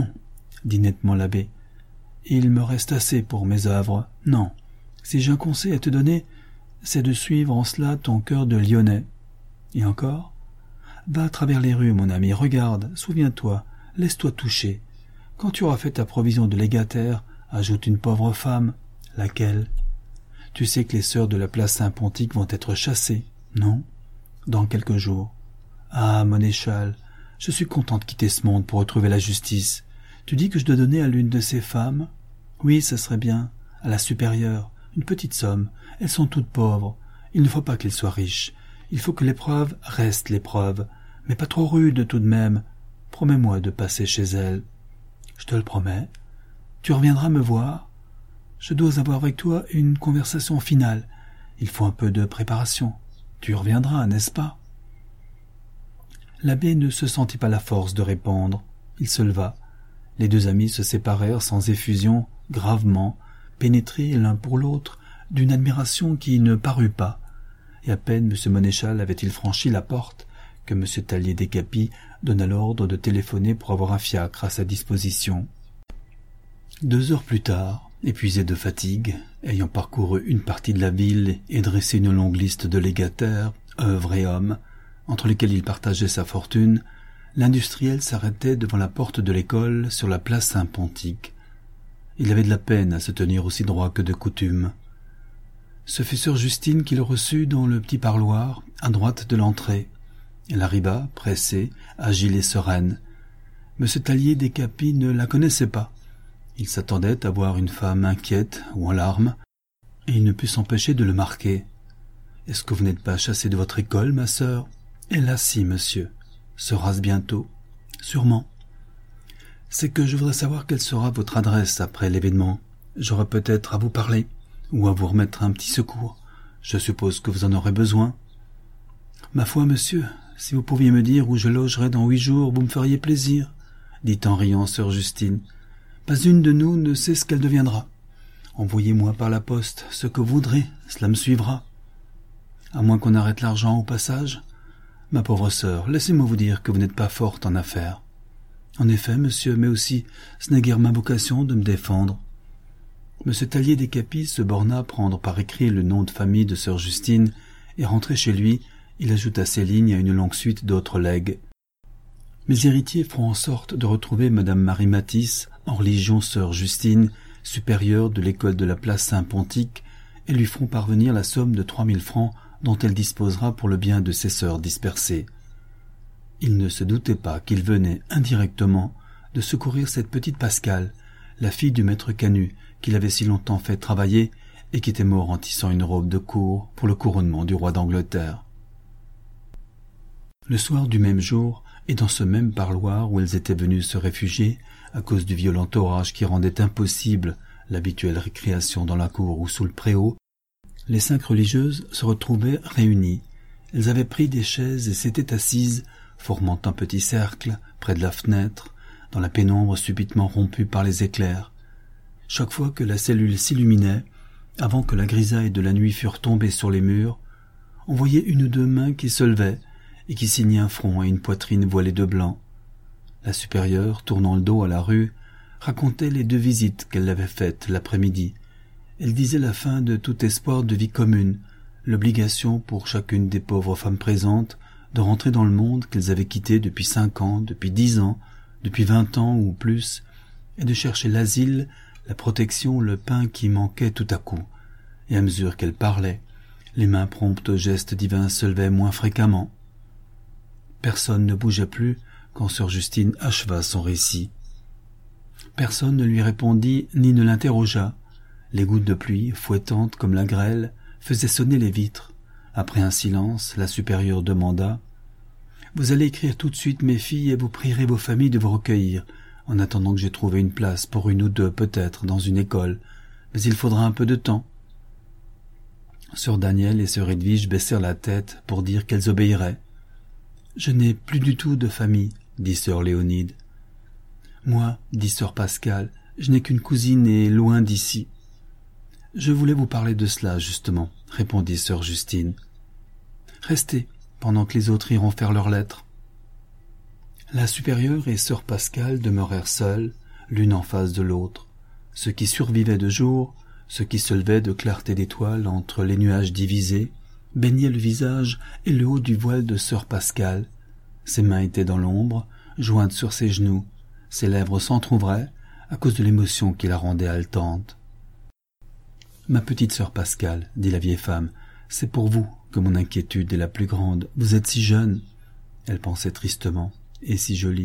dit nettement l'abbé. « Il me reste assez pour mes œuvres. Non. Si j'ai un conseil à te donner, c'est de suivre en cela ton cœur de Lyonnais. Et encore ? Va à travers les rues, mon ami, regarde, souviens-toi, laisse-toi toucher. Quand tu auras fait ta provision de légataire, ajoute une pauvre femme. Laquelle ? Tu sais que les sœurs de la place Saint-Pontique vont être chassées, non ? Dans quelques jours. Ah, Monéchal, je suis content de quitter ce monde pour retrouver la justice. Tu dis que je dois donner à l'une de ces femmes ? Oui, ça serait bien. À la supérieure. Une petite somme. Elles sont toutes pauvres. Il ne faut pas qu'elles soient riches. Il faut que l'épreuve reste l'épreuve. Mais pas trop rude tout de même. Promets-moi de passer chez elles. Je te le promets. Tu reviendras me voir. Je dois avoir avec toi une conversation finale. Il faut un peu de préparation. Tu reviendras, n'est-ce pas ? L'abbé ne se sentit pas la force de répondre. Il se leva. Les deux amis se séparèrent sans effusion, gravement, pénétrés l'un pour l'autre d'une admiration qui ne parut pas. Et à peine M. Monéchal avait-il franchi la porte que M. Tallier Décapis donna l'ordre de téléphoner pour avoir un fiacre à sa disposition. Deux heures plus tard, épuisé de fatigue, ayant parcouru une partie de la ville et dressé une longue liste de légataires, œuvres et hommes, entre lesquels il partageait sa fortune, l'industriel s'arrêtait devant la porte de l'école sur la place Saint-Pontique. Il avait de la peine à se tenir aussi droit que de coutume. Ce fut sœur Justine qui le reçut dans le petit parloir, à droite de l'entrée. Elle arriva, pressée, agile et sereine. M. Tallier Décapis ne la connaissait pas. Il s'attendait à voir une femme inquiète ou en larmes, et il ne put s'empêcher de le marquer. « Est-ce que vous n'êtes pas chassée de votre école, ma sœur ?»« Hélas si, monsieur. Sera-ce bientôt ?»« Sûrement. »« C'est que je voudrais savoir quelle sera votre adresse après l'événement. J'aurai peut-être à vous parler, ou à vous remettre un petit secours. Je suppose que vous en aurez besoin. »« Ma foi, monsieur, si vous pouviez me dire où je logerai dans huit jours, vous me feriez plaisir, » dit en riant sœur Justine. « Pas une de nous ne sait ce qu'elle deviendra. Envoyez-moi par la poste ce que vous voudrez, cela me suivra. À moins qu'on arrête l'argent au passage. Ma pauvre sœur, laissez-moi vous dire que vous n'êtes pas forte en affaires. En effet, monsieur, mais aussi, ce n'est guère ma vocation de me défendre. » Monsieur Tallier Décapis se borna à prendre par écrit le nom de famille de sœur Justine, et rentré chez lui, il ajouta ces lignes à une longue suite d'autres legs. Mes héritiers feront en sorte de retrouver madame Marie Matisse, en religion sœur Justine, supérieure de l'école de la place Saint-Pontique, et lui feront parvenir la somme de trois mille francs dont elle disposera pour le bien de ses sœurs dispersées. Il ne se doutait pas qu'il venait, indirectement, de secourir cette petite Pascale, la fille du maître Canut, qu'il avait si longtemps fait travailler et qui était mort en tissant une robe de cour pour le couronnement du roi d'Angleterre. Le soir du même jour, et dans ce même parloir où elles étaient venues se réfugier, à cause du violent orage qui rendait impossible l'habituelle récréation dans la cour ou sous le préau, les cinq religieuses se retrouvaient réunies. Elles avaient pris des chaises et s'étaient assises, formant un petit cercle près de la fenêtre, dans la pénombre subitement rompue par les éclairs. Chaque fois que la cellule s'illuminait, avant que la grisaille de la nuit fût tombée sur les murs, on voyait une ou deux mains qui se levaient et qui signaient un front et une poitrine voilée de blanc. La supérieure, tournant le dos à la rue, racontait les deux visites qu'elle avait faites l'après-midi. Elle disait la fin de tout espoir de vie commune, l'obligation pour chacune des pauvres femmes présentes de rentrer dans le monde qu'elles avaient quitté depuis cinq ans, depuis dix ans, depuis vingt ans ou plus, et de chercher l'asile, la protection, le pain qui manquait tout à coup. Et à mesure qu'elle parlait, les mains promptes aux gestes divins se levaient moins fréquemment. Personne ne bougeait plus quand sœur Justine acheva son récit. Personne ne lui répondit ni ne l'interrogea. Les gouttes de pluie, fouettantes comme la grêle, faisaient sonner les vitres. Après un silence, la supérieure demanda « Vous allez écrire tout de suite, mes filles, et vous prierez vos familles de vous recueillir, en attendant que j'aie trouvé une place pour une ou deux, peut-être, dans une école. Mais il faudra un peu de temps. » Sœur Daniel et sœur Edwige baissèrent la tête pour dire qu'elles obéiraient. « Je n'ai plus du tout de famille, » dit sœur Léonide. « Moi, » dit sœur Pascale, « je n'ai qu'une cousine et loin d'ici. »« Je voulais vous parler de cela, justement, » répondit sœur Justine. « Restez, pendant que les autres iront faire leurs lettres. » La supérieure et sœur Pascale demeurèrent seules, l'une en face de l'autre. Ce qui survivait de jour, ce qui se levait de clarté d'étoiles entre les nuages divisés, baignait le visage et le haut du voile de sœur Pascale. Ses mains étaient dans l'ombre, jointes sur ses genoux. Ses lèvres s'entr'ouvraient à cause de l'émotion qui la rendait haletante. « Ma petite sœur Pascale, dit la vieille femme, c'est pour vous que mon inquiétude est la plus grande. Vous êtes si jeune. » Elle pensait tristement. « Et si jolie. »«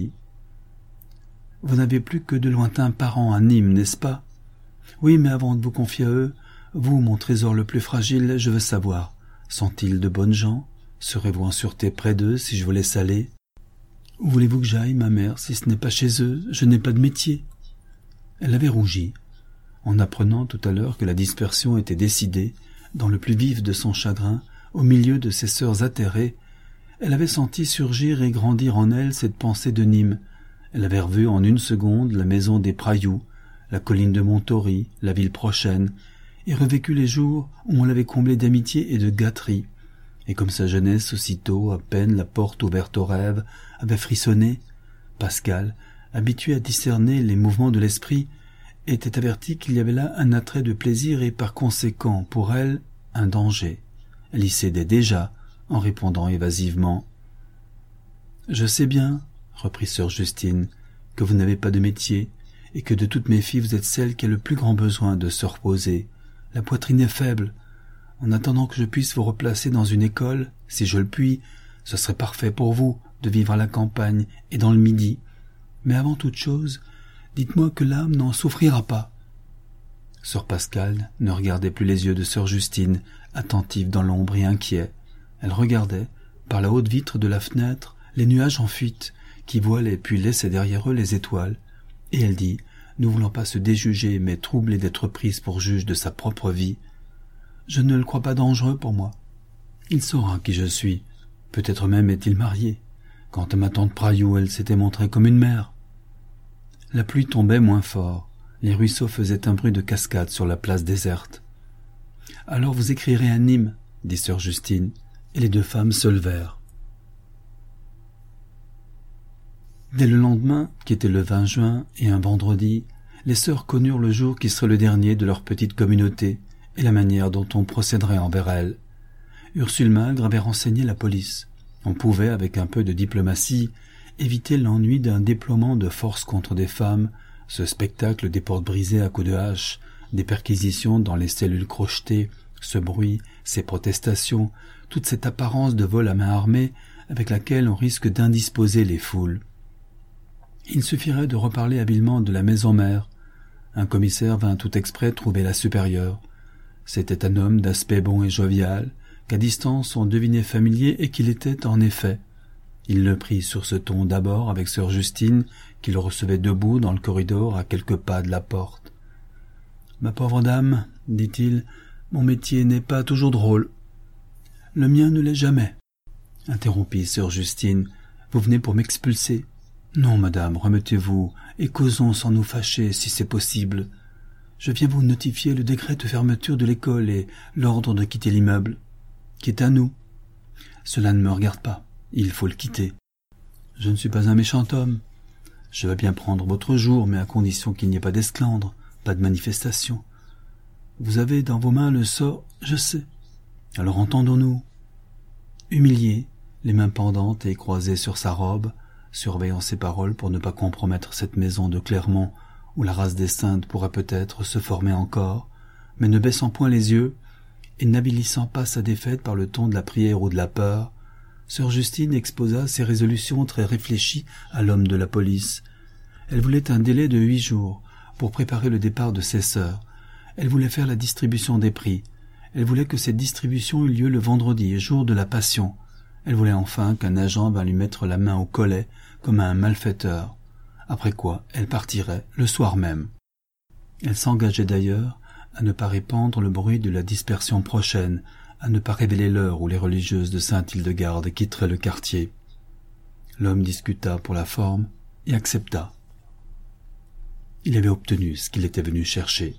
Vous n'avez plus que de lointains parents à Nîmes, n'est-ce pas ? » ?»« Oui, mais avant de vous confier à eux, vous, mon trésor le plus fragile, je veux savoir. Sont-ils de bonnes gens ? Serez-vous en sûreté près d'eux si je vous laisse aller ? Où voulez-vous que j'aille, ma mère, si ce n'est pas chez eux ? Je n'ai pas de métier. » Elle avait rougi. En apprenant tout à l'heure que la dispersion était décidée, dans le plus vif de son chagrin, au milieu de ses sœurs atterrées, elle avait senti surgir et grandir en elle cette pensée de Nîmes. Elle avait revu en une seconde la maison des Prailloux, la colline de Montory, la ville prochaine, et revécu les jours où on l'avait comblée d'amitié et de gâterie. Et comme sa jeunesse aussitôt, à peine la porte ouverte aux rêves, avait frissonné, Pascal, habitué à discerner les mouvements de l'esprit, était averti qu'il y avait là un attrait de plaisir et par conséquent, pour elle, un danger. Elle y cédait déjà, en répondant évasivement. « Je sais bien, reprit sœur Justine, que vous n'avez pas de métier, et que de toutes mes filles vous êtes celle qui a le plus grand besoin de se reposer. La poitrine est faible. En attendant que je puisse vous replacer dans une école, si je le puis, ce serait parfait pour vous de vivre à la campagne et dans le Midi. Mais avant toute chose, dites-moi que l'âme n'en souffrira pas. » Sœur Pascale ne regardait plus les yeux de sœur Justine, attentive dans l'ombre et inquiet. Elle regardait, par la haute vitre de la fenêtre, les nuages en fuite, qui voilaient puis laissaient derrière eux les étoiles, et elle dit, ne voulant pas se déjuger, mais troublée d'être prise pour juge de sa propre vie, « Je ne le crois pas dangereux pour moi. Il saura qui je suis. Peut-être même est-il marié. Quant à ma tante Prailloux, elle s'était montrée comme une mère. » La pluie tombait moins fort. Les ruisseaux faisaient un bruit de cascade sur la place déserte. « Alors vous écrirez à Nîmes, » dit sœur Justine, et les deux femmes se levèrent. Dès le lendemain, qui était le vingt juin et un vendredi, les sœurs connurent le jour qui serait le dernier de leur petite communauté et la manière dont on procéderait envers elles. Ursule Malgre avait renseigné la police. On pouvait, avec un peu de diplomatie, éviter l'ennui d'un déploiement de force contre des femmes, ce spectacle des portes brisées à coups de hache, des perquisitions dans les cellules crochetées, ce bruit, ces protestations, toute cette apparence de vol à main armée avec laquelle on risque d'indisposer les foules. Il suffirait de reparler habilement de la maison mère. Un commissaire vint tout exprès trouver la supérieure. C'était un homme d'aspect bon et jovial, qu'à distance on devinait familier et qu'il était en effet. Il le prit sur ce ton d'abord avec sœur Justine, qui le recevait debout dans le corridor à quelques pas de la porte. « Ma pauvre dame, dit-il, mon métier n'est pas toujours drôle. »« Le mien ne l'est jamais, » interrompit sœur Justine. « Vous venez pour m'expulser. »« Non, madame, remettez-vous, et causons sans nous fâcher, si c'est possible. Je viens vous notifier le décret de fermeture de l'école et l'ordre de quitter l'immeuble, qui est à nous. Cela ne me regarde pas, il faut le quitter. Je ne suis pas un méchant homme. Je veux bien prendre votre jour, mais à condition qu'il n'y ait pas d'esclandre, pas de manifestation. Vous avez dans vos mains le sort, je sais. Alors entendons-nous. » Humilié, les mains pendantes et croisées sur sa robe, surveillant ses paroles pour ne pas compromettre cette maison de Clermont où la race des saintes pourrait peut-être se former encore, mais ne baissant point les yeux et n'avilissant pas sa défaite par le ton de la prière ou de la peur, sœur Justine exposa ses résolutions très réfléchies à l'homme de la police. Elle voulait un délai de huit jours pour préparer le départ de ses sœurs. Elle voulait faire la distribution des prix. Elle voulait que cette distribution eût lieu le vendredi, jour de la Passion. Elle voulait enfin qu'un agent vînt lui mettre la main au collet comme à un malfaiteur, après quoi elle partirait le soir même. Elle s'engageait d'ailleurs à ne pas répandre le bruit de la dispersion prochaine, à ne pas révéler l'heure où les religieuses de Sainte-Hildegarde quitteraient le quartier. L'homme discuta pour la forme et accepta. Il avait obtenu ce qu'il était venu chercher.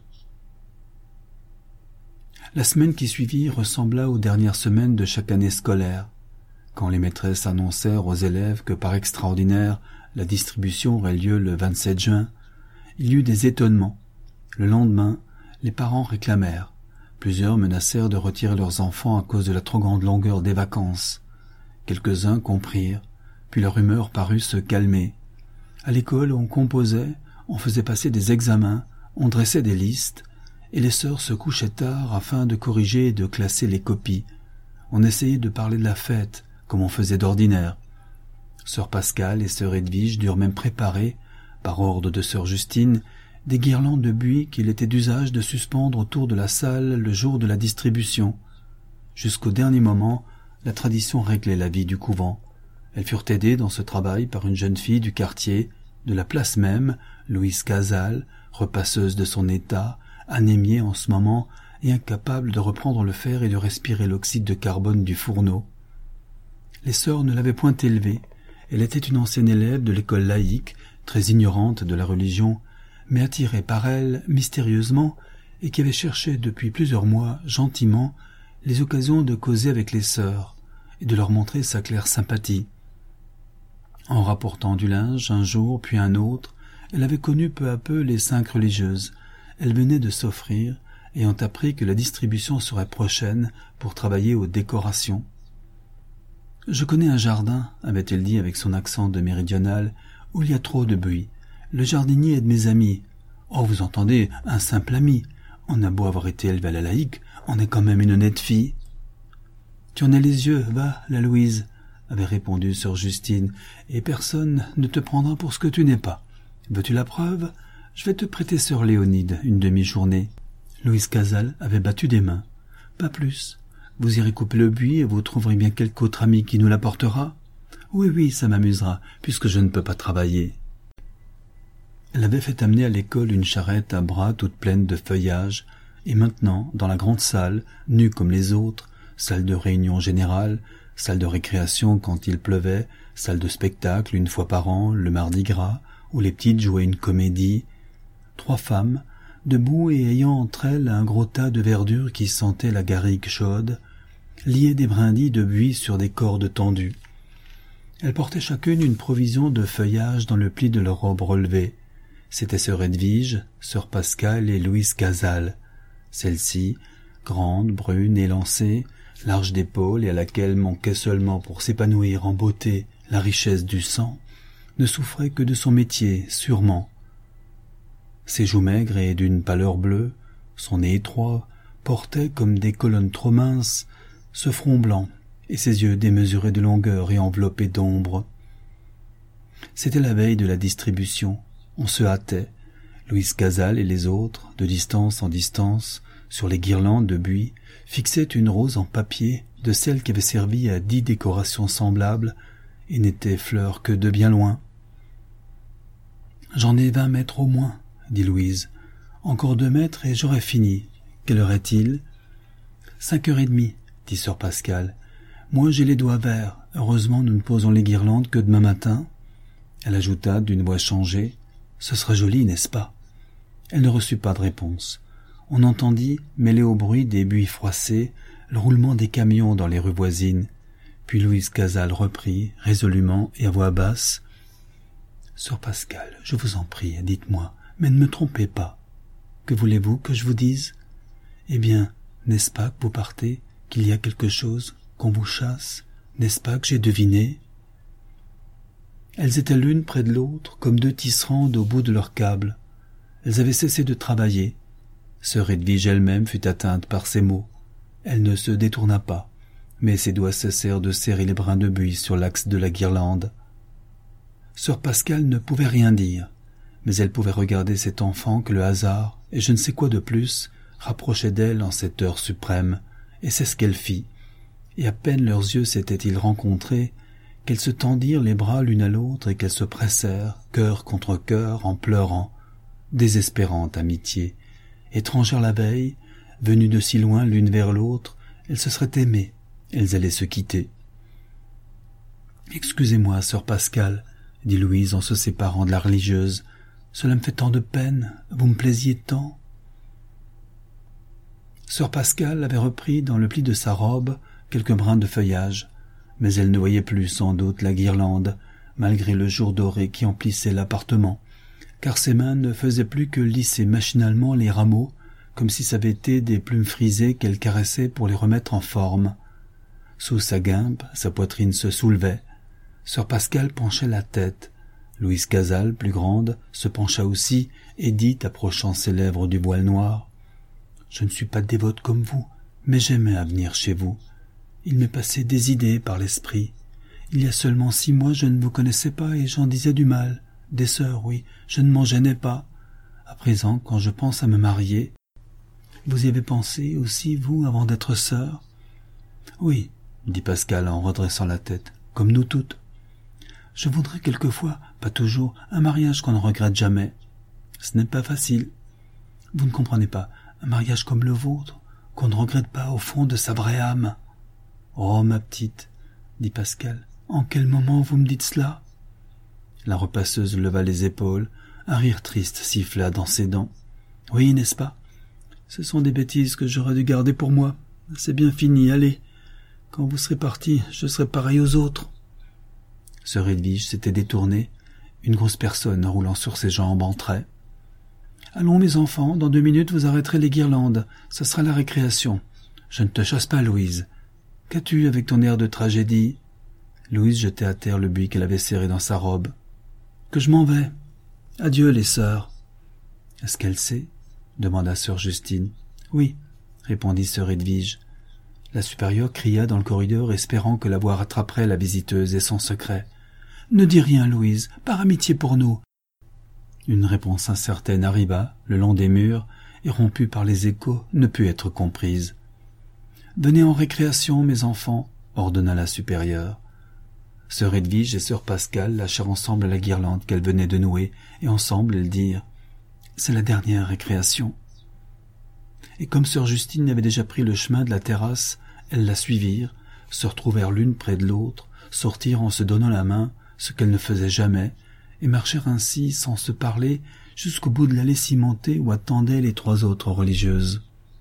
La semaine qui suivit ressembla aux dernières semaines de chaque année scolaire. Quand les maîtresses annoncèrent aux élèves que par extraordinaire la distribution aurait lieu le vingt-sept juin, il y eut des étonnements. Le lendemain, les parents réclamèrent. Plusieurs menacèrent de retirer leurs enfants à cause de la trop grande longueur des vacances. Quelques-uns comprirent, puis leur humeur parut se calmer. À l'école, on composait, on faisait passer des examens, on dressait des listes, et les sœurs se couchaient tard afin de corriger et de classer les copies. On essayait de parler de la fête, comme on faisait d'ordinaire. Sœur Pascale et sœur Edwige durent même préparer, par ordre de sœur Justine, des guirlandes de buis qu'il était d'usage de suspendre autour de la salle le jour de la distribution. Jusqu'au dernier moment, la tradition réglait la vie du couvent. Elles furent aidées dans ce travail par une jeune fille du quartier, de la place même, Louise Casal, repasseuse de son état, anémiée en ce moment et incapable de reprendre le fer et de respirer l'oxyde de carbone du fourneau. Les sœurs ne l'avaient point élevée. Elle était une ancienne élève de l'école laïque, très ignorante de la religion, mais attirée par elle mystérieusement et qui avait cherché depuis plusieurs mois, gentiment, les occasions de causer avec les sœurs et de leur montrer sa claire sympathie. En rapportant du linge un jour puis un autre, elle avait connu peu à peu les cinq religieuses. Elle venait de s'offrir, ayant appris que la distribution serait prochaine pour travailler aux décorations. « Je connais un jardin, » avait-elle dit avec son accent de méridionale, « où il y a trop de bruit. Le jardinier est de mes amis. Oh, vous entendez, un simple ami. On a beau avoir été élevé à la laïque, on est quand même une honnête fille. »« Tu en as les yeux, va, la Louise, » avait répondu sœur Justine, « et personne ne te prendra pour ce que tu n'es pas. Veux-tu la preuve ? Je vais te prêter sœur Léonide une demi-journée. » Louise Casal avait battu des mains. « Pas plus. Vous irez couper le buis et vous trouverez bien quelque autre ami qui nous l'apportera. Oui, oui, ça m'amusera, puisque je ne peux pas travailler. » Elle avait fait amener à l'école une charrette à bras toute pleine de feuillage, et maintenant, dans la grande salle, nue comme les autres, salle de réunion générale, salle de récréation quand il pleuvait, salle de spectacle une fois par an, le mardi gras, où les petites jouaient une comédie, trois femmes, debout et ayant entre elles un gros tas de verdure qui sentait la garrigue chaude, liaient des brindilles de buis sur des cordes tendues. Elles portaient chacune une provision de feuillage dans le pli de leur robe relevée. C'étaient sœur Edwige, sœur Pascale et Louise Casal. Celle-ci, grande, brune, élancée, large d'épaules et à laquelle manquait seulement pour s'épanouir en beauté la richesse du sang, ne souffrait que de son métier, sûrement. Ses joues maigres et d'une pâleur bleue, son nez étroit, portaient comme des colonnes trop minces ce front blanc et ses yeux démesurés de longueur et enveloppés d'ombre. C'était la veille de la distribution. On se hâtait. Louise Cazal et les autres, de distance en distance, sur les guirlandes de buis, fixaient une rose en papier de celle qui avait servi à dix décorations semblables et n'était fleur que de bien loin. « J'en ai vingt mètres au moins, » dit Louise. « Encore deux mètres et j'aurai fini. Quelle heure est-il ?»« Cinq heures et demie, » dit sœur Pascal. « Moi j'ai les doigts verts. Heureusement nous ne posons les guirlandes que demain matin. » Elle ajouta d'une voix changée. « Ce sera joli, n'est-ce pas ?» Elle ne reçut pas de réponse. On entendit, mêlé au bruit des buis froissés, le roulement des camions dans les rues voisines. Puis Louise Cazal reprit, résolument et à voix basse. « Sœur Pascal, je vous en prie, dites-moi, mais ne me trompez pas. Que voulez-vous que je vous dise ? Eh bien, n'est-ce pas que vous partez, qu'il y a quelque chose, qu'on vous chasse ? N'est-ce pas que j'ai deviné ?» Elles étaient l'une près de l'autre, comme deux tisserandes au bout de leur câble. Elles avaient cessé de travailler. Sœur Edwige elle-même fut atteinte par ces mots. Elle ne se détourna pas, mais ses doigts cessèrent de serrer les brins de buis sur l'axe de la guirlande. Sœur Pascal ne pouvait rien dire, mais elle pouvait regarder cet enfant que le hasard, et je ne sais quoi de plus, rapprochait d'elle en cette heure suprême, et c'est ce qu'elle fit. Et à peine leurs yeux s'étaient-ils rencontrés, qu'elles se tendirent les bras l'une à l'autre et qu'elles se pressèrent, cœur contre cœur, en pleurant. Désespérante amitié. Étrangères la veille, venues de si loin l'une vers l'autre, elles se seraient aimées, elles allaient se quitter. « Excusez-moi, sœur Pascal, » dit Louise en se séparant de la religieuse. « Cela me fait tant de peine, vous me plaisiez tant. » Sœur Pascal avait repris dans le pli de sa robe quelques brins de feuillage, mais elle ne voyait plus sans doute la guirlande, malgré le jour doré qui emplissait l'appartement, car ses mains ne faisaient plus que lisser machinalement les rameaux, comme si ça avait été des plumes frisées qu'elle caressait pour les remettre en forme. Sous sa guimpe, sa poitrine se soulevait. Sœur Pascal penchait la tête. Louise Cazal, plus grande, se pencha aussi et dit, approchant ses lèvres du voile noir, « Je ne suis pas dévote comme vous, mais j'aimais à venir chez vous. Il m'est passé des idées par l'esprit. Il y a seulement six mois, je ne vous connaissais pas et j'en disais du mal. Des sœurs, oui, je ne m'en gênais pas. À présent, quand je pense à me marier... » « Vous y avez pensé aussi, vous, avant d'être sœur ?»« Oui, » dit Pascal en redressant la tête, « comme nous toutes. Je voudrais quelquefois, pas toujours, un mariage qu'on ne regrette jamais. Ce n'est pas facile. Vous ne comprenez pas, un mariage comme le vôtre, qu'on ne regrette pas au fond de sa vraie âme. »« Oh, ma petite, » dit Pascal, « en quel moment vous me dites cela ?» La repasseuse leva les épaules, un rire triste siffla dans ses dents. « Oui, n'est-ce pas ? Ce sont des bêtises que j'aurais dû garder pour moi. C'est bien fini, allez. Quand vous serez partis, je serai pareil aux autres. » Sœur Edwige s'était détournée. Une grosse personne roulant sur ses jambes entrait. « Allons, mes enfants, dans deux minutes vous arrêterez les guirlandes. Ça sera la récréation. Je ne te chasse pas, Louise. Qu'as-tu avec ton air de tragédie ?» Louise jetait à terre le buis qu'elle avait serré dans sa robe. « Que je m'en vais. Adieu, les sœurs. »« Est-ce qu'elle sait ?» demanda sœur Justine. « Oui, » répondit sœur Edwige. La supérieure cria dans le corridor, espérant que la voix rattraperait la visiteuse et son secret. « Ne dis rien, Louise, par amitié pour nous. » Une réponse incertaine arriva, le long des murs, et rompue par les échos, ne put être comprise. « Venez en récréation, mes enfants, » ordonna la supérieure. Sœur Edwige et sœur Pascal lâchèrent ensemble la guirlande qu'elles venaient de nouer, et ensemble elles dirent « C'est la dernière récréation. » Et comme sœur Justine avait déjà pris le chemin de la terrasse, elles la suivirent, se retrouvèrent l'une près de l'autre, sortirent en se donnant la main, ce qu'elles ne faisaient jamais, et marchèrent ainsi, sans se parler, jusqu'au bout de l'allée cimentée où attendaient les trois autres religieuses.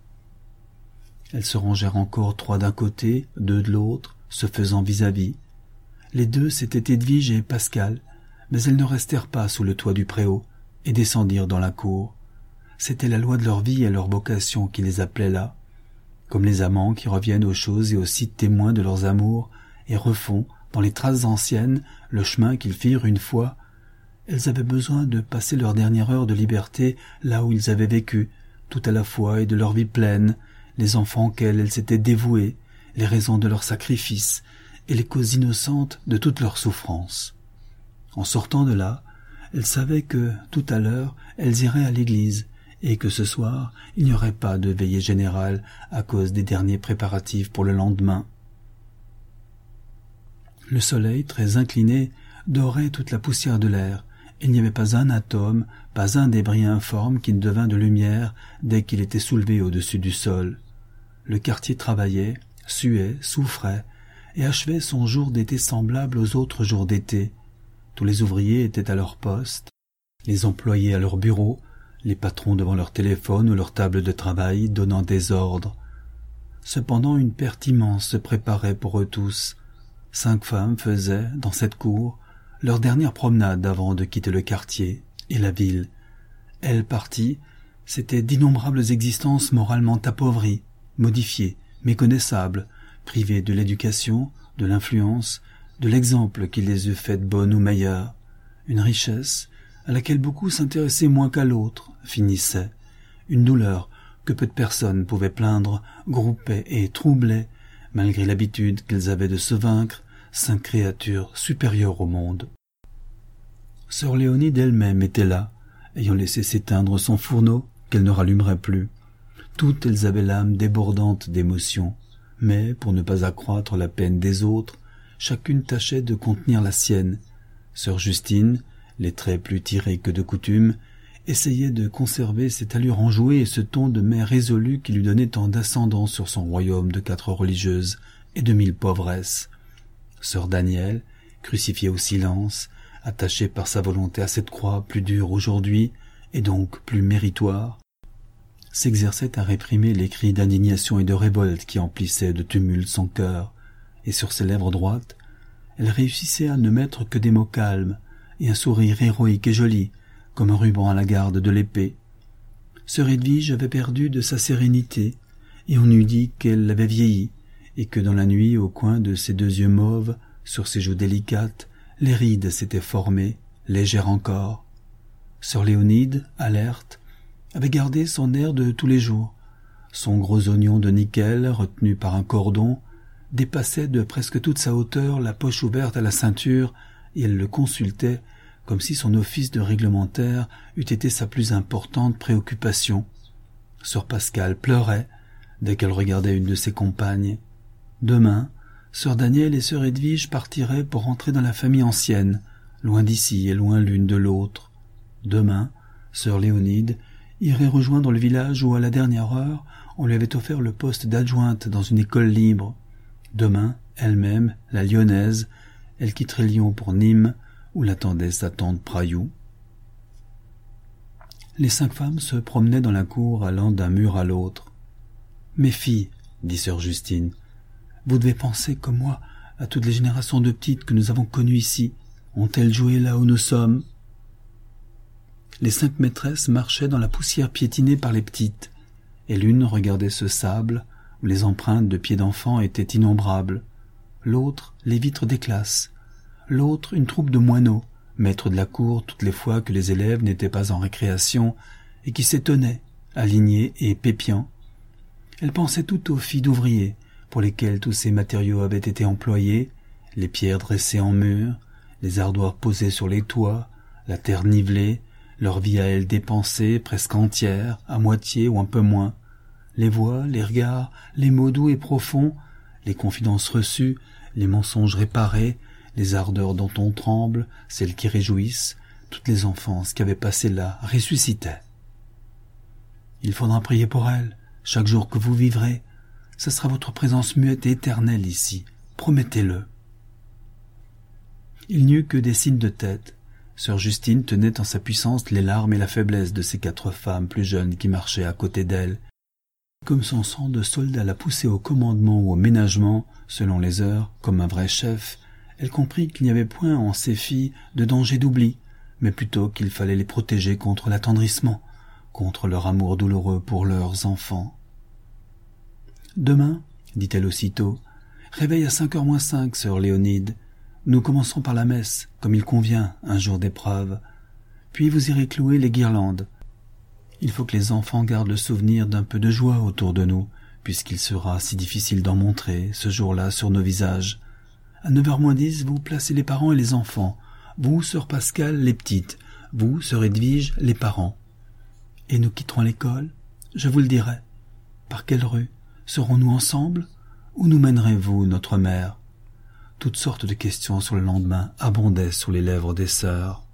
Elles se rangèrent encore trois d'un côté, deux de l'autre, se faisant vis-à-vis. Les deux, c'étaient Edwige et Pascal, mais elles ne restèrent pas sous le toit du préau, et descendirent dans la cour. C'était la loi de leur vie et leur vocation qui les appelait là, comme les amants qui reviennent aux choses et aux sites témoins de leurs amours et refont, dans les traces anciennes, le chemin qu'ils firent une fois Elles avaient besoin de passer leur dernière heure de liberté là où ils avaient vécu, tout à la fois, et de leur vie pleine, les enfants auxquels elles s'étaient dévouées, les raisons de leur sacrifice, et les causes innocentes de toutes leurs souffrances. En sortant de là, elles savaient que, tout à l'heure, elles iraient à l'église, et que ce soir, il n'y aurait pas de veillée générale à cause des derniers préparatifs pour le lendemain. Le soleil, très incliné, dorait toute la poussière de l'air. Il n'y avait pas un atome, pas un débris informe qui ne devint de lumière dès qu'il était soulevé au-dessus du sol. Le quartier travaillait, suait, souffrait, et achevait son jour d'été semblable aux autres jours d'été. Tous les ouvriers étaient à leur poste, les employés à leur bureau, les patrons devant leur téléphone ou leur table de travail donnant des ordres. Cependant une perte immense se préparait pour eux tous. Cinq femmes faisaient, dans cette cour, leur dernière promenade avant de quitter le quartier et la ville. Elles parties, c'étaient d'innombrables existences moralement appauvries, modifiées, méconnaissables, privées de l'éducation, de l'influence, de l'exemple qui les eût faites bonnes ou meilleures. Une richesse à laquelle beaucoup s'intéressaient moins qu'à l'autre finissait. Une douleur que peu de personnes pouvaient plaindre groupait et troublait, malgré l'habitude qu'elles avaient de se vaincre, cinq créatures supérieures au monde. Sœur Léonide elle-même était là, ayant laissé s'éteindre son fourneau qu'elle ne rallumerait plus. Toutes elles avaient l'âme débordante d'émotions, mais, pour ne pas accroître la peine des autres, chacune tâchait de contenir la sienne. Sœur Justine, les traits plus tirés que de coutume, essayait de conserver cette allure enjouée et ce ton de mère résolue qui lui donnait tant d'ascendant sur son royaume de quatre religieuses et de mille pauvresses. Sœur Danielle, crucifiée au silence, attachée par sa volonté à cette croix plus dure aujourd'hui et donc plus méritoire, s'exerçait à réprimer les cris d'indignation et de révolte qui emplissaient de tumulte son cœur, et sur ses lèvres droites, elle réussissait à ne mettre que des mots calmes et un sourire héroïque et joli, comme un ruban à la garde de l'épée. Sœur Edwige avait perdu de sa sérénité, et on eût dit qu'elle avait vieilli, et que dans la nuit, au coin de ses deux yeux mauves, sur ses joues délicates, les rides s'étaient formées, légères encore. Sœur Léonide, alerte, avait gardé son air de tous les jours. Son gros oignon de nickel, retenu par un cordon, dépassait de presque toute sa hauteur la poche ouverte à la ceinture, et elle le consultait comme si son office de réglementaire eût été sa plus importante préoccupation. Sœur Pascale pleurait dès qu'elle regardait une de ses compagnes. Demain, sœur Danielle et sœur Edwige partiraient pour rentrer dans la famille ancienne, loin d'ici et loin l'une de l'autre. Demain, sœur Léonide irait rejoindre le village où, à la dernière heure, on lui avait offert le poste d'adjointe dans une école libre. Demain, elle-même, la lyonnaise, elle quitterait Lyon pour Nîmes, où l'attendait sa tante Praillou. Les cinq femmes se promenaient dans la cour, allant d'un mur à l'autre. « Mes filles, dit sœur Justine, vous devez penser, comme moi, à toutes les générations de petites que nous avons connues ici. Ont-elles joué là où nous sommes ?» Les cinq maîtresses marchaient dans la poussière piétinée par les petites, et l'une regardait ce sable où les empreintes de pieds d'enfants étaient innombrables, l'autre les vitres des classes, l'autre une troupe de moineaux, maîtres de la cour toutes les fois que les élèves n'étaient pas en récréation et qui s'étonnaient, alignés et pépiants. Elle pensait tout aux filles d'ouvriers pour lesquelles tous ces matériaux avaient été employés, les pierres dressées en mur, les ardoirs posés sur les toits, la terre nivelée, leur vie à elles dépensée, presque entière, à moitié ou un peu moins, les voix, les regards, les mots doux et profonds, les confidences reçues, les mensonges réparés, les ardeurs dont on tremble, celles qui réjouissent, toutes les enfances qui avaient passé là ressuscitaient. Il faudra prier pour elles, chaque jour que vous vivrez. Ce sera votre présence muette et éternelle ici, promettez-le. Il n'y eut que des signes de tête. Sœur Justine tenait en sa puissance les larmes et la faiblesse de ces quatre femmes plus jeunes qui marchaient à côté d'elle. Comme son sang de soldat la poussait au commandement ou au ménagement, selon les heures, comme un vrai chef, elle comprit qu'il n'y avait point en ces filles de danger d'oubli, mais plutôt qu'il fallait les protéger contre l'attendrissement, contre leur amour douloureux pour leurs enfants. « Demain, dit-elle aussitôt, réveille à cinq heures moins cinq, sœur Léonide. Nous commencerons par la messe, comme il convient, un jour d'épreuve. puis vous irez clouer les guirlandes. Il faut que les enfants gardent le souvenir d'un peu de joie autour de nous, puisqu'il sera si difficile d'en montrer, ce jour-là, sur nos visages. À neuf heures moins dix, vous placez les parents et les enfants. Vous, sœur Pascal, les petites. Vous, sœur Edwige, les parents. Et nous quitterons l'école, je vous le dirai. Par quelle rue? Serons-nous ensemble? Où nous mènerez-vous, notre mère? Toutes sortes de questions sur le lendemain abondaient sur les lèvres des sœurs.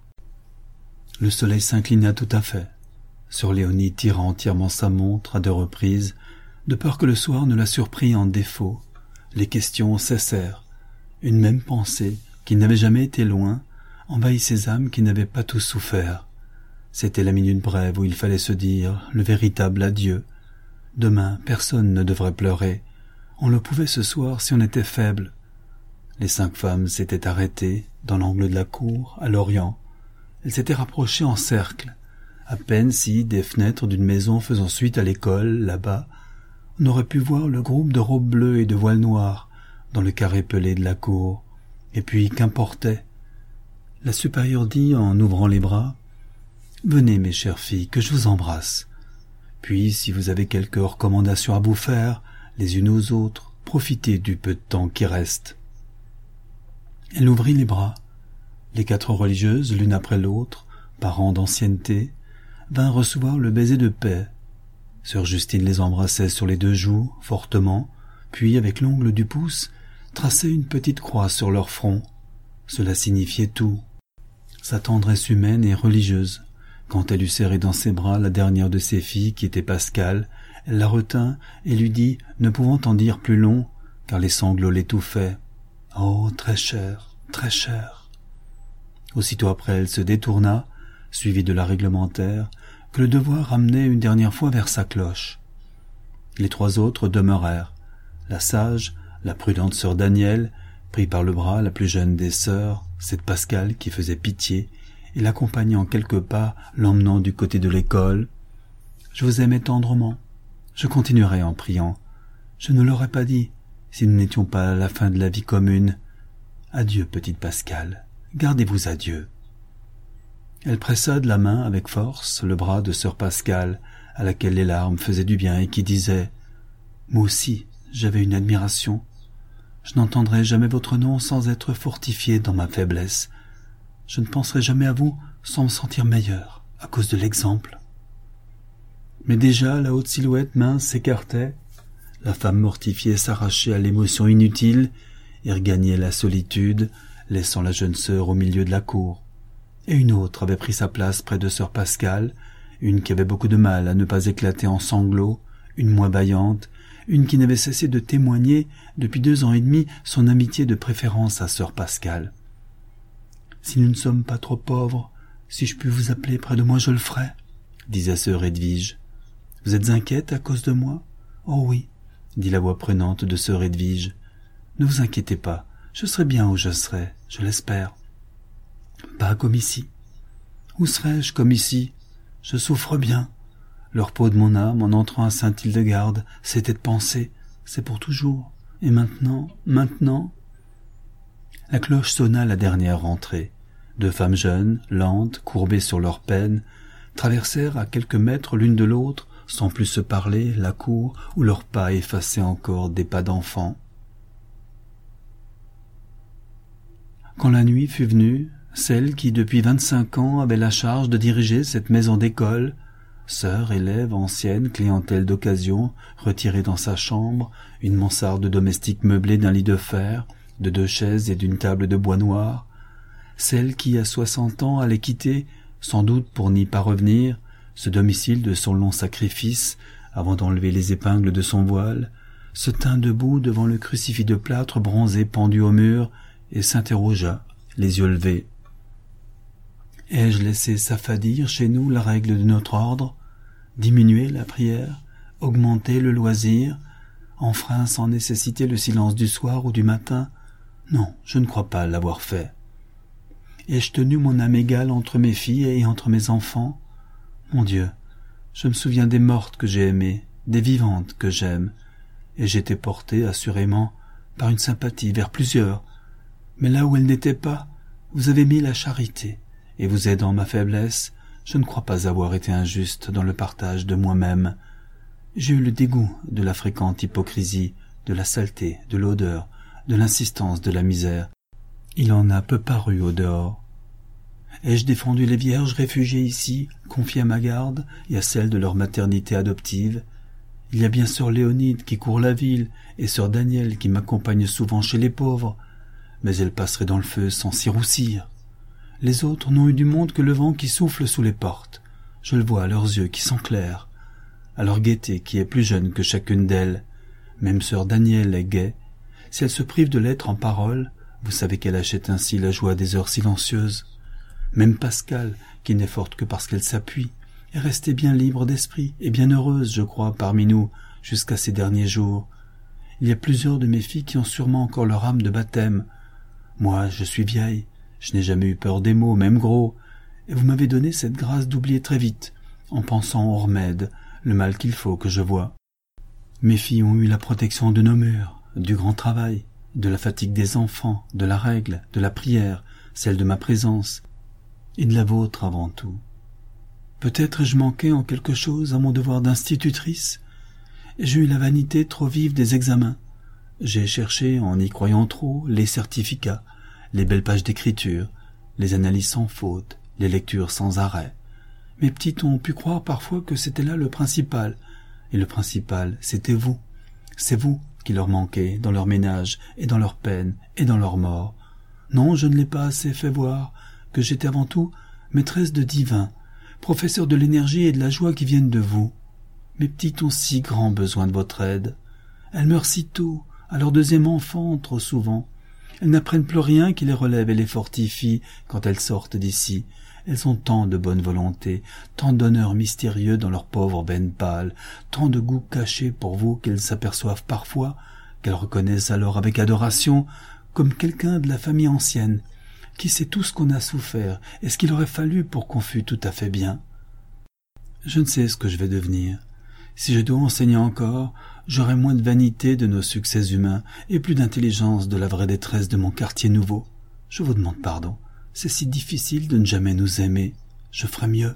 Le soleil s'inclina tout à fait. Sœur Léonie tira entièrement sa montre à deux reprises, de peur que le soir ne la surprît en défaut. Les questions cessèrent. Une même pensée, qui n'avait jamais été loin, envahit ces âmes qui n'avaient pas tous souffert. C'était la minute brève où il fallait se dire le véritable adieu. Demain, personne ne devrait pleurer. On le pouvait ce soir si on était faible. Les cinq femmes s'étaient arrêtées, dans l'angle de la cour, à l'orient. Elles s'étaient rapprochées en cercle. À peine si, des fenêtres d'une maison faisant suite à l'école, là-bas, on aurait pu voir le groupe de robes bleues et de voiles noirs dans le carré pelé de la cour. Et puis, qu'importait? La supérieure dit, en ouvrant les bras, « Venez, mes chères filles, que je vous embrasse. Puis, si vous avez quelques recommandations à vous faire, les unes aux autres, profitez du peu de temps qui reste. » Elle ouvrit les bras. Les quatre religieuses, l'une après l'autre, par rang d'ancienneté, vinrent recevoir le baiser de paix. Sœur Justine les embrassait sur les deux joues, fortement, puis, avec l'ongle du pouce, traçait une petite croix sur leur front. Cela signifiait tout. Sa tendresse humaine et religieuse. Quand elle eut serré dans ses bras la dernière de ses filles, qui était Pascal, elle la retint et lui dit, ne pouvant en dire plus long, car les sanglots l'étouffaient, « Oh, très cher, très cher !» Aussitôt après, elle se détourna, suivie de la réglementaire, que le devoir ramenait une dernière fois vers sa cloche. Les trois autres demeurèrent. La sage, la prudente sœur Danielle, prit par le bras la plus jeune des sœurs, cette Pascal qui faisait pitié, et l'accompagnant quelques pas, l'emmenant du côté de l'école. « Je vous aimais tendrement. Je continuerai en priant. Je ne l'aurais pas dit, si nous n'étions pas à la fin de la vie commune. Adieu, petite Pascal. Gardez-vous à Dieu. » Elle pressa de la main avec force le bras de sœur Pascal, à laquelle les larmes faisaient du bien et qui disait « Moi aussi, j'avais une admiration. Je n'entendrai jamais votre nom sans être fortifié dans ma faiblesse. Je ne penserai jamais à vous sans me sentir meilleur, à cause de l'exemple. » Mais déjà la haute silhouette mince s'écartait, la femme mortifiée s'arrachait à l'émotion inutile et regagnait la solitude, laissant la jeune sœur au milieu de la cour. Et une autre avait pris sa place près de sœur Pascal, une qui avait beaucoup de mal à ne pas éclater en sanglots, une moins vaillante, une qui n'avait cessé de témoigner depuis deux ans et demi son amitié de préférence à sœur Pascal. « Si nous ne sommes pas trop pauvres, si je puis vous appeler près de moi, je le ferai, » disait sœur Edwige. « Vous êtes inquiète à cause de moi? »« Oh oui, » dit la voix prenante de sœur Edwige. « Ne vous inquiétez pas, je serai bien où je serai, je l'espère. » « Pas comme ici. »« Où serais-je comme ici? Je souffre bien. Le repos de mon âme en entrant à Saint-Hildegarde, c'était de penser, c'est pour toujours. Et maintenant, maintenant... » La cloche sonna la dernière rentrée. Deux femmes jeunes, lentes, courbées sur leur peine, traversèrent à quelques mètres l'une de l'autre, sans plus se parler, la cour où leurs pas effaçaient encore des pas d'enfants. Quand la nuit fut venue, celle qui depuis vingt-cinq ans avait la charge de diriger cette maison d'école, sœur, élève, ancienne, clientèle d'occasion, retirée dans sa chambre, une mansarde domestique meublée d'un lit de fer, de deux chaises et d'une table de bois noir, celle qui, à soixante ans, allait quitter, sans doute pour n'y pas revenir, ce domicile de son long sacrifice, avant d'enlever les épingles de son voile, se tint debout devant le crucifix de plâtre bronzé pendu au mur, et s'interrogea, les yeux levés. « Ai-je laissé s'affadir chez nous la règle de notre ordre, diminuer la prière, augmenter le loisir, enfreint sans nécessité le silence du soir ou du matin? Non, je ne crois pas l'avoir fait. Ai-je tenu mon âme égale entre mes filles et entre mes enfants? Mon Dieu, je me souviens des mortes que j'ai aimées, des vivantes que j'aime, et j'étais porté, assurément, par une sympathie vers plusieurs. Mais là où elles n'étaient pas, vous avez mis la charité, et vous aidant ma faiblesse, je ne crois pas avoir été injuste dans le partage de moi-même. J'ai eu le dégoût de la fréquente hypocrisie, de la saleté, de l'odeur, de l'insistance de la misère. Il en a peu paru au dehors. Ai-je défendu les vierges réfugiées ici, confiées à ma garde et à celle de leur maternité adoptive? Il y a bien sœur Léonide qui court la ville et sœur Danielle qui m'accompagne souvent chez les pauvres, mais elles passeraient dans le feu sans s'y roussir. Les autres n'ont eu du monde que le vent qui souffle sous les portes. Je le vois à leurs yeux qui sont clairs, à leur gaieté qui est plus jeune que chacune d'elles. Même sœur Danielle est gaie. Si elle se prive de l'être en parole, vous savez qu'elle achète ainsi la joie des heures silencieuses. Même Pascal, qui n'est forte que parce qu'elle s'appuie, est restée bien libre d'esprit et bien heureuse, je crois, parmi nous, jusqu'à ces derniers jours. Il y a plusieurs de mes filles qui ont sûrement encore leur âme de baptême. Moi, je suis vieille, je n'ai jamais eu peur des mots, même gros, et vous m'avez donné cette grâce d'oublier très vite, en pensant au remède, le mal qu'il faut que je vois. Mes filles ont eu la protection de nos murs, du grand travail, de la fatigue des enfants, de la règle, de la prière, celle de ma présence, et de la vôtre avant tout. Peut-être ai-je manqué en quelque chose à mon devoir d'institutrice, et j'ai eu la vanité trop vive des examens. J'ai cherché, en y croyant trop, les certificats, les belles pages d'écriture, les analyses sans faute, les lectures sans arrêt. Mes petites ont pu croire parfois que c'était là le principal, et le principal, c'était vous. C'est vous qui leur manquez dans leur ménage, et dans leur peine, et dans leur mort. Non, je ne l'ai pas assez fait voir, que j'étais avant tout maîtresse de divin, professeur de l'énergie et de la joie qui viennent de vous. Mes petites ont si grand besoin de votre aide. Elles meurent si tôt, à leur deuxième enfant, trop souvent. Elles n'apprennent plus rien qui les relève et les fortifie quand elles sortent d'ici. Elles ont tant de bonne volonté, tant d'honneur mystérieux dans leur pauvre veine pâle, tant de goût caché pour vous qu'elles s'aperçoivent parfois, qu'elles reconnaissent alors avec adoration, comme quelqu'un de la famille ancienne, qui sait tout ce qu'on a souffert et ce qu'il aurait fallu pour qu'on fût tout à fait bien. Je ne sais ce que je vais devenir. Si je dois enseigner encore, j'aurai moins de vanité de nos succès humains et plus d'intelligence de la vraie détresse de mon quartier nouveau. Je vous demande pardon. C'est si difficile de ne jamais nous aimer. Je ferai mieux.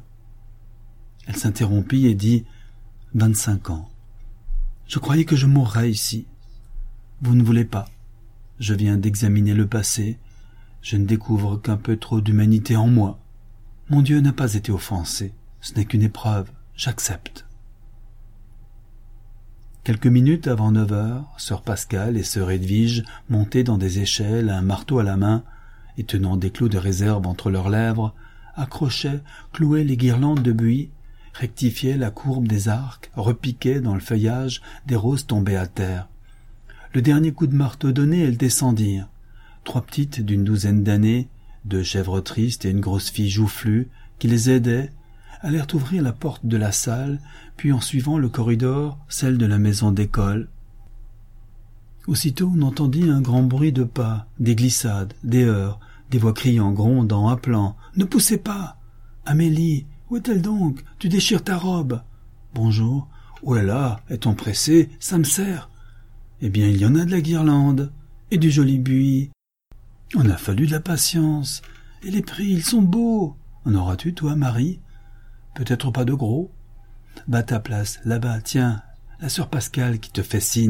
Elle s'interrompit et dit « Vingt-cinq ans. Je croyais que je mourrais ici. Vous ne voulez pas. Je viens d'examiner le passé. Je ne découvre qu'un peu trop d'humanité en moi. Mon Dieu n'a pas été offensé. Ce n'est qu'une épreuve. J'accepte. » Quelques minutes avant neuf heures, sœur Pascal et sœur Edwige montaient dans des échelles, un marteau à la main, et tenant des clous de réserve entre leurs lèvres, accrochaient, clouaient les guirlandes de buis, rectifiaient la courbe des arcs, repiquaient dans le feuillage des roses tombées à terre. Le dernier coup de marteau donné, elles descendirent. Trois petites d'une douzaine d'années, deux chèvres tristes et une grosse fille joufflue, qui les aidaient, allèrent ouvrir la porte de la salle, puis en suivant le corridor, celle de la maison d'école. Aussitôt on entendit un grand bruit de pas, des glissades, des heurts, des voix criant, grondant, appelant « Ne poussez pas !»« Amélie, où est-elle donc? Tu déchires ta robe !»« Bonjour. Oh là là, est-on pressé? Ça me sert. »« Eh bien, il y en a de la guirlande, et du joli buis. On a fallu de la patience, et les prix, ils sont beaux. En auras-tu, toi, Marie? Peut-être pas de gros. Bats ta place, là-bas, tiens, la sœur Pascal qui te fait signe. »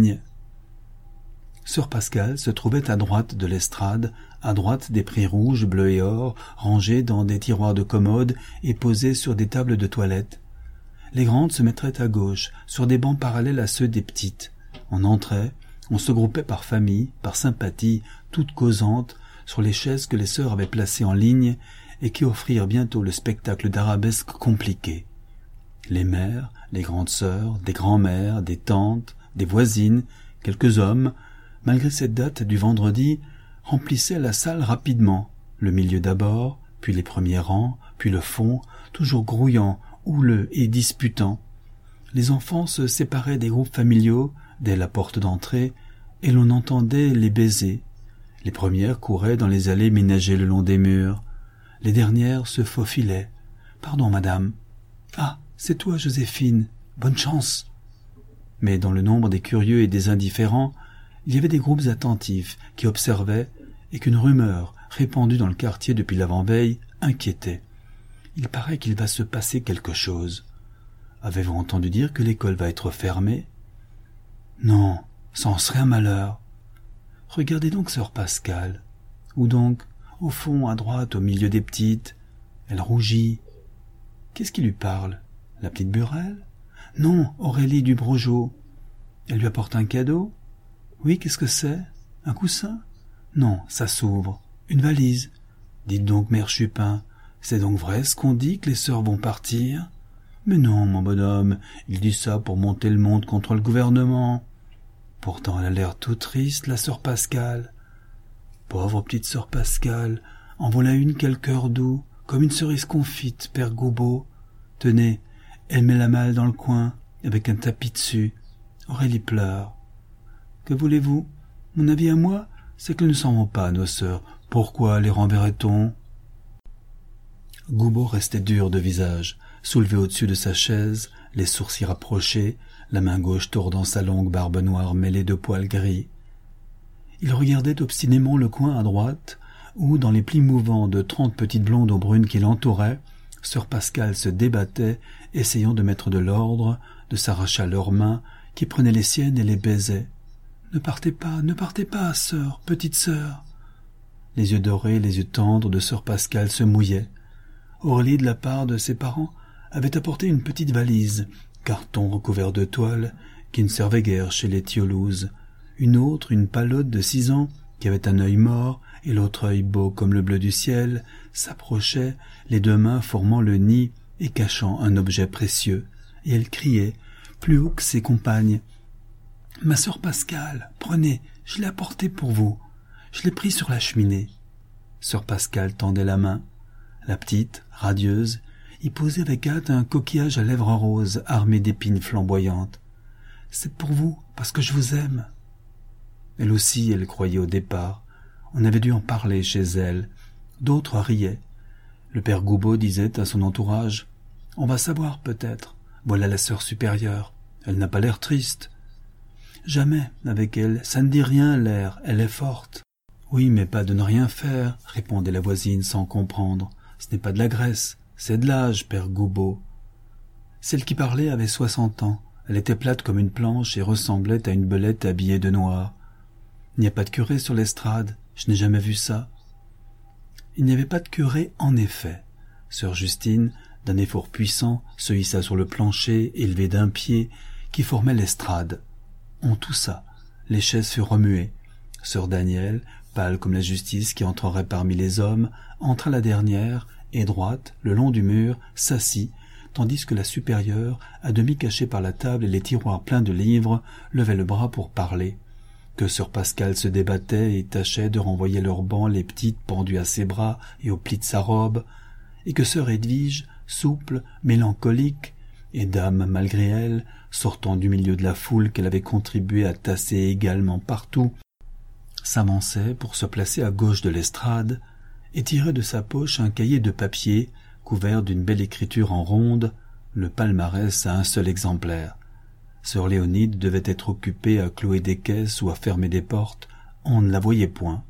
Sœur Pascal se trouvait à droite de l'estrade, à droite des prix rouges, bleus et or, rangés dans des tiroirs de commode et posés sur des tables de toilette. Les grandes se mettraient à gauche, sur des bancs parallèles à ceux des petites. On entrait, on se groupait par famille, par sympathie, toutes causantes, sur les chaises que les sœurs avaient placées en ligne et qui offrirent bientôt le spectacle d'arabesques compliquées. Les mères, les grandes sœurs, des grands-mères, des tantes, des voisines, quelques hommes, malgré cette date du vendredi, remplissaient la salle rapidement, le milieu d'abord, puis les premiers rangs, puis le fond, toujours grouillant, houleux et disputant. Les enfants se séparaient des groupes familiaux dès la porte d'entrée, et l'on entendait les baisers. Les premières couraient dans les allées ménagées le long des murs. Les dernières se faufilaient. « Pardon, madame. »« Ah, c'est toi, Joséphine. Bonne chance. » Mais dans le nombre des curieux et des indifférents, il y avait des groupes attentifs qui observaient et qu'une rumeur, répandue dans le quartier depuis l'avant-veille, inquiétait. Il paraît qu'il va se passer quelque chose. Avez-vous entendu dire que l'école va être fermée? Non, ça en serait un malheur. Regardez donc sœur Pascale. Où donc? Au fond, à droite, au milieu des petites. Elle rougit. Qu'est-ce qui lui parle? La petite Burelle? Non, Aurélie du Brogeot. Elle lui apporte un cadeau? Oui, qu'est-ce que c'est? Un coussin? Non, ça s'ouvre. Une valise. Dites donc, mère Chupin, c'est donc vrai ce qu'on dit que les sœurs vont partir? Mais non, mon bonhomme, il dit ça pour monter le monde contre le gouvernement. Pourtant, elle a l'air tout triste, la sœur Pascale. Pauvre petite sœur Pascale, en voilà une quel cœur doux, comme une cerise confite, père Goubeau. Tenez, elle met la malle dans le coin, avec un tapis dessus. Aurélie pleure. Que voulez-vous? Mon avis à moi, c'est qu'elles ne s'en vont pas, nos sœurs. Pourquoi les renverrait-on? Goubeau restait dur de visage, soulevé au-dessus de sa chaise, les sourcils rapprochés, la main gauche tordant sa longue barbe noire mêlée de poils gris. Il regardait obstinément le coin à droite, où, dans les plis mouvants de trente petites blondes aux brunes qui l'entouraient, sœur Pascale se débattait, essayant de mettre de l'ordre, de s'arracher à leurs mains, qui prenaient les siennes et les baisaient. « Ne partez pas, ne partez pas, sœur, petite sœur !» Les yeux dorés, les yeux tendres de sœur Pascale se mouillaient. Aurélie, de la part de ses parents, avait apporté une petite valise, carton recouvert de toile, qui ne servait guère chez les Thiolouses. Une autre, une palote de six ans, qui avait un œil mort et l'autre œil beau comme le bleu du ciel, s'approchait, les deux mains formant le nid et cachant un objet précieux, et elle criait, plus haut que ses compagnes. « Ma sœur Pascale, prenez, je l'ai apporté pour vous. Je l'ai pris sur la cheminée. » Sœur Pascale tendait la main. La petite, radieuse, y posait avec hâte un coquillage à lèvres roses armé d'épines flamboyantes. « C'est pour vous, parce que je vous aime. » Elle aussi, elle croyait au départ. On avait dû en parler chez elle. D'autres riaient. Le père Goubeau disait à son entourage, « On va savoir peut-être. Voilà la sœur supérieure. Elle n'a pas l'air triste. » Jamais, avec elle, ça ne dit rien, l'air, elle est forte. Oui, mais pas de ne rien faire, répondait la voisine sans comprendre. Ce n'est pas de la graisse, c'est de l'âge, père Goubeau. Celle qui parlait avait soixante ans. Elle était plate comme une planche et ressemblait à une belette habillée de noir. Il n'y a pas de curé sur l'estrade, je n'ai jamais vu ça. Il n'y avait pas de curé, en effet. Sœur Justine, d'un effort puissant, se hissa sur le plancher, élevé d'un pied, qui formait l'estrade. On toussa, les chaises furent remuées. Sœur Danielle, pâle comme la justice qui entrerait parmi les hommes, entra la dernière, et droite, le long du mur, s'assit, tandis que la supérieure, à demi cachée par la table et les tiroirs pleins de livres, levait le bras pour parler. Que sœur Pascale se débattait et tâchait de renvoyer leur banc les petites pendues à ses bras et aux plis de sa robe, et que sœur Edwige, souple, mélancolique, et dame malgré elle, sortant du milieu de la foule qu'elle avait contribué à tasser également partout, s'avançait pour se placer à gauche de l'estrade et tirait de sa poche un cahier de papier couvert d'une belle écriture en ronde, le palmarès à un seul exemplaire. Sœur Léonide devait être occupée à clouer des caisses ou à fermer des portes, on ne la voyait point.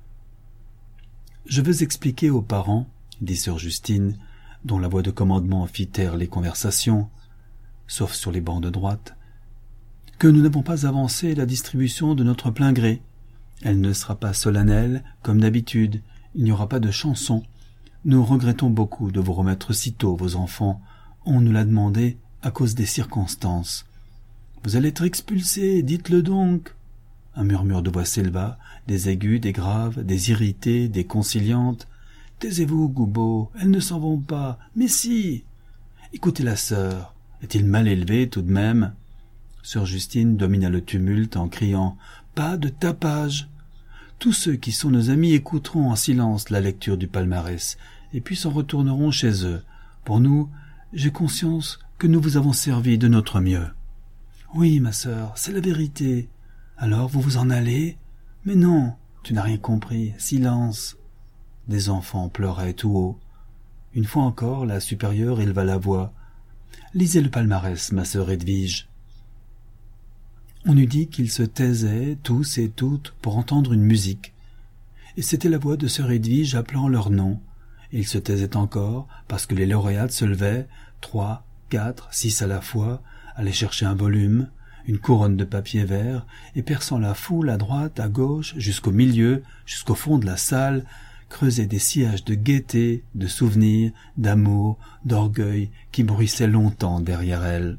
« Je veux expliquer aux parents, » dit sœur Justine, dont la voix de commandement fit taire les conversations, sauf sur les bancs de droite, que nous n'avons pas avancé la distribution de notre plein gré. Elle ne sera pas solennelle, comme d'habitude, il n'y aura pas de chanson. Nous regrettons beaucoup de vous remettre si tôt, vos enfants. On nous l'a demandé à cause des circonstances. Vous allez être expulsés, dites-le donc. Un murmure de voix s'éleva, des aigus, des graves, des irrités, des conciliantes. Taisez-vous, Goubeau, elles ne s'en vont pas, mais si. Écoutez la sœur. Est-il mal élevé tout de même? Sœur Justine domina le tumulte en criant « Pas de tapage !» Tous ceux qui sont nos amis écouteront en silence la lecture du palmarès, et puis s'en retourneront chez eux. Pour nous, j'ai conscience que nous vous avons servi de notre mieux. « Oui, ma sœur, c'est la vérité. Alors vous vous en allez? Mais non, tu n'as rien compris. Silence !» Des enfants pleuraient tout haut. Une fois encore, la supérieure éleva la voix. « Lisez le palmarès, ma sœur Edwige. » On eût dit qu'ils se taisaient, tous et toutes, pour entendre une musique. Et c'était la voix de sœur Edwige appelant leur nom. et il se taisait encore parce que les lauréates se levaient, trois, quatre, six à la fois, allaient chercher un volume, une couronne de papier vert, et perçant la foule à droite, à gauche, jusqu'au milieu, jusqu'au fond de la salle, creusaient des sillages de gaieté, de souvenirs, d'amour, d'orgueil, qui bruissaient longtemps derrière elles.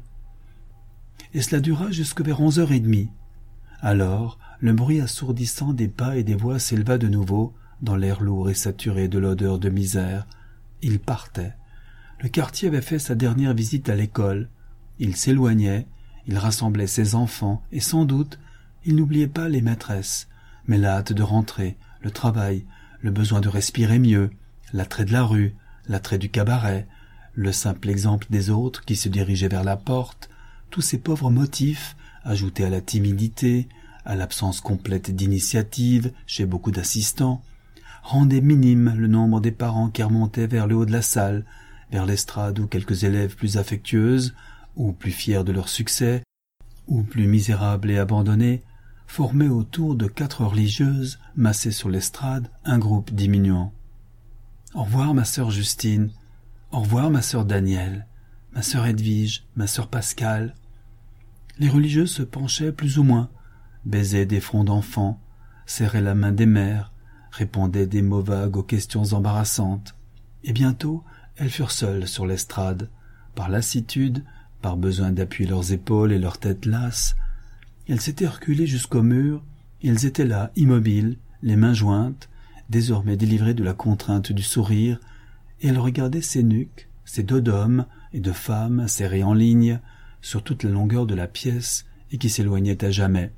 Et cela dura jusque vers onze heures et demie. Alors, le bruit assourdissant des pas et des voix s'éleva de nouveau dans l'air lourd et saturé de l'odeur de misère. Il partait. Le quartier avait fait sa dernière visite à l'école. Il s'éloignait, il rassemblait ses enfants, et sans doute, il n'oubliait pas les maîtresses, mais la hâte de rentrer, le travail, le besoin de respirer mieux, l'attrait de la rue, l'attrait du cabaret, le simple exemple des autres qui se dirigeaient vers la porte, tous ces pauvres motifs, ajoutés à la timidité, à l'absence complète d'initiative chez beaucoup d'assistants, rendaient minime le nombre des parents qui remontaient vers le haut de la salle, vers l'estrade où quelques élèves plus affectueuses, ou plus fiers de leur succès, ou plus misérables et abandonnés, formaient autour de quatre religieuses, massées sur l'estrade, un groupe diminuant. « Au revoir, ma sœur Justine. Au revoir, ma sœur Danielle. Ma sœur Edwige, ma sœur Pascale. » Les religieuses se penchaient plus ou moins, baisaient des fronts d'enfants, serraient la main des mères, répondaient des mots vagues aux questions embarrassantes. Et bientôt, elles furent seules sur l'estrade, par lassitude, par besoin d'appuyer leurs épaules et leurs têtes lasses. Elles s'étaient reculées jusqu'au mur, et elles étaient là, immobiles, les mains jointes, désormais délivrées de la contrainte du sourire, et elles regardaient ces nuques, ces dos d'hommes et de femmes serrés en ligne, sur toute la longueur de la pièce, et qui s'éloignaient à jamais.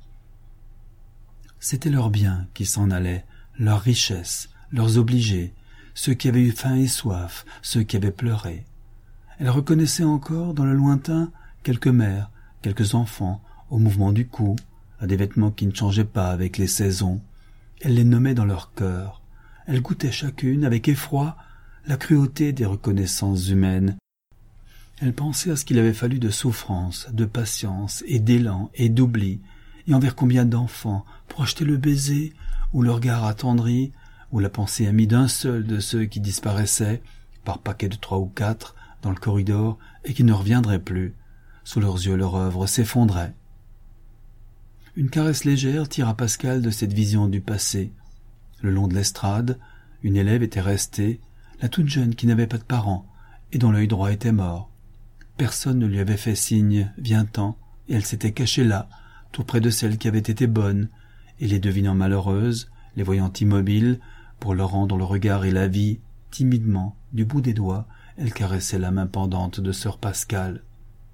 C'étaient leurs biens qui s'en allaient, leurs richesses, leurs obligés, ceux qui avaient eu faim et soif, ceux qui avaient pleuré. Elle reconnaissait encore dans le lointain quelques mères, quelques enfants, au mouvement du cou, à des vêtements qui ne changeaient pas avec les saisons. Elle les nommait dans leur cœur. Elle goûtait chacune, avec effroi, la cruauté des reconnaissances humaines. Elle pensait à ce qu'il avait fallu de souffrance, de patience et d'élan et d'oubli, et envers combien d'enfants pour acheter le baiser, ou le regard attendri, ou la pensée amie d'un seul de ceux qui disparaissaient, par paquets de trois ou quatre, dans le corridor, et qui ne reviendraient plus. Sous leurs yeux, leur œuvre s'effondrait. Une caresse légère tira Pascal de cette vision du passé. Le long de l'estrade, une élève était restée, la toute jeune qui n'avait pas de parents, et dont l'œil droit était mort. Personne ne lui avait fait signe « viens-t'en », et elle s'était cachée là, tout près de celles qui avaient été bonnes, et les devinant malheureuses, les voyant immobiles, pour leur rendre le regard et la vie, timidement, du bout des doigts, elle caressait la main pendante de sœur Pascale.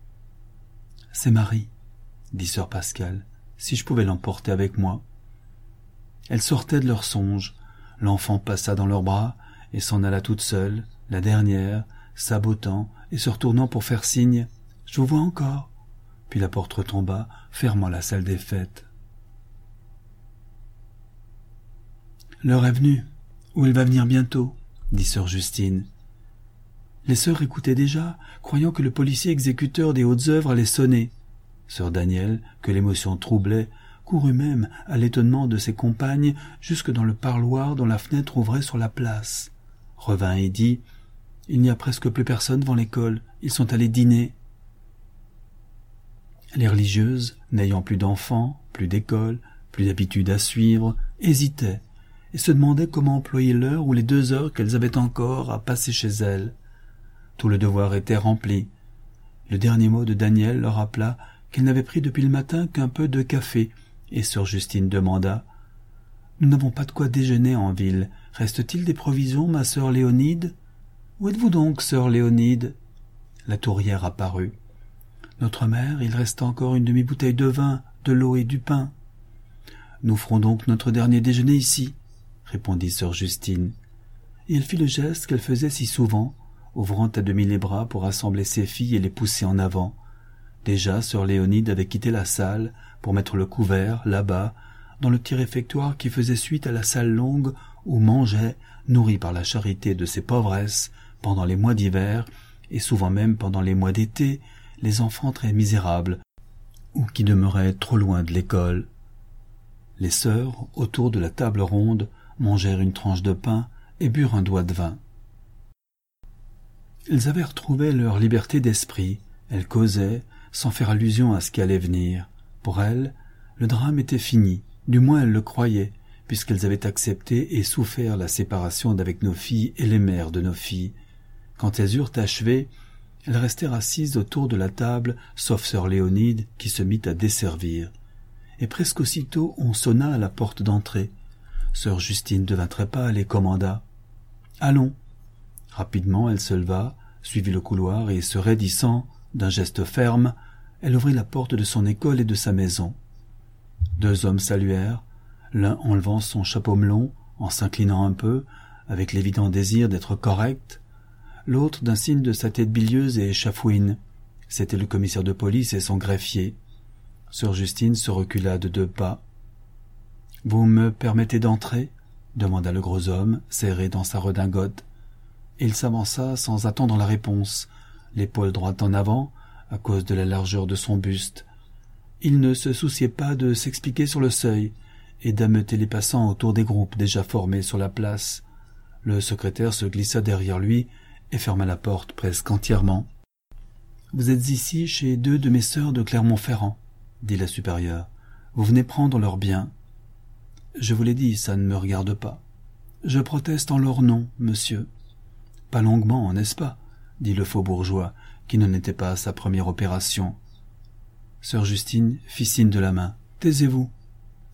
« C'est Marie, » dit sœur Pascale, « si je pouvais l'emporter avec moi. » Elle sortait de leur songe, l'enfant passa dans leurs bras et s'en alla toute seule, la dernière, sabotant et se retournant pour faire signe « Je vous vois encore !» Puis la porte retomba, fermant la salle des fêtes. « L'heure est venue, ou elle va venir bientôt, » dit sœur Justine. Les sœurs écoutaient déjà, croyant que le policier exécuteur des hautes œuvres allait sonner. Sœur Danielle, que l'émotion troublait, courut même, à l'étonnement de ses compagnes, jusque dans le parloir dont la fenêtre ouvrait sur la place. Revint et dit « Il n'y a presque plus personne devant l'école, ils sont allés dîner. » Les religieuses, n'ayant plus d'enfants, plus d'école, plus d'habitude à suivre, hésitaient et se demandaient comment employer l'heure ou les deux heures qu'elles avaient encore à passer chez elles. Tout le devoir était rempli. Le dernier mot de Daniel leur rappela qu'elle n'avait pris depuis le matin qu'un peu de café, et sœur Justine demanda « Nous n'avons pas de quoi déjeuner en ville. Reste-t-il des provisions, ma sœur Léonide ?»« Où êtes-vous donc, sœur Léonide ?» La tourière apparut. « Notre mère, il reste encore une demi-bouteille de vin, de l'eau et du pain. »« Nous ferons donc notre dernier déjeuner ici, » répondit sœur Justine. Et elle fit le geste qu'elle faisait si souvent, ouvrant à demi les bras pour rassembler ses filles et les pousser en avant. Déjà, sœur Léonide avait quitté la salle pour mettre le couvert, là-bas, dans le petit réfectoire qui faisait suite à la salle longue où mangeaient, nourris par la charité de ces pauvresses, pendant les mois d'hiver, et souvent même pendant les mois d'été, les enfants très misérables, ou qui demeuraient trop loin de l'école. Les sœurs, autour de la table ronde, mangèrent une tranche de pain et burent un doigt de vin. Elles avaient retrouvé leur liberté d'esprit, elles causaient, sans faire allusion à ce qui allait venir. Pour elles, le drame était fini, du moins elles le croyaient, puisqu'elles avaient accepté et souffert la séparation d'avec nos filles et les mères de nos filles. Quand elles eurent achevé, elles restèrent assises autour de la table, sauf sœur Léonide qui se mit à desservir. Et presque aussitôt on sonna à la porte d'entrée. Sœur Justine devint très pâle et commanda « Allons !» Rapidement elle se leva, suivit le couloir et, se raidissant, d'un geste ferme, elle ouvrit la porte de son école et de sa maison. Deux hommes saluèrent, l'un enlevant son chapeau melon, en s'inclinant un peu, avec l'évident désir d'être correct, l'autre d'un signe de sa tête bilieuse et chafouine. C'était le commissaire de police et son greffier. Sœur Justine se recula de deux pas. « Vous me permettez d'entrer ?» demanda le gros homme, serré dans sa redingote. Et il s'avança sans attendre la réponse, l'épaule droite en avant, à cause de la largeur de son buste. Il ne se souciait pas de s'expliquer sur le seuil et d'ameuter les passants autour des groupes déjà formés sur la place. Le secrétaire se glissa derrière lui et ferma la porte presque entièrement. « Vous êtes ici chez deux de mes sœurs de Clermont-Ferrand, » dit la supérieure. « Vous venez prendre leurs biens. »« Je vous l'ai dit, ça ne me regarde pas. »« Je proteste en leur nom, monsieur. »« Pas longuement, n'est-ce pas ?» dit le faux bourgeois, qui n'en était pas à sa première opération. Sœur Justine fit signe de la main. « Taisez-vous. »« Oh !»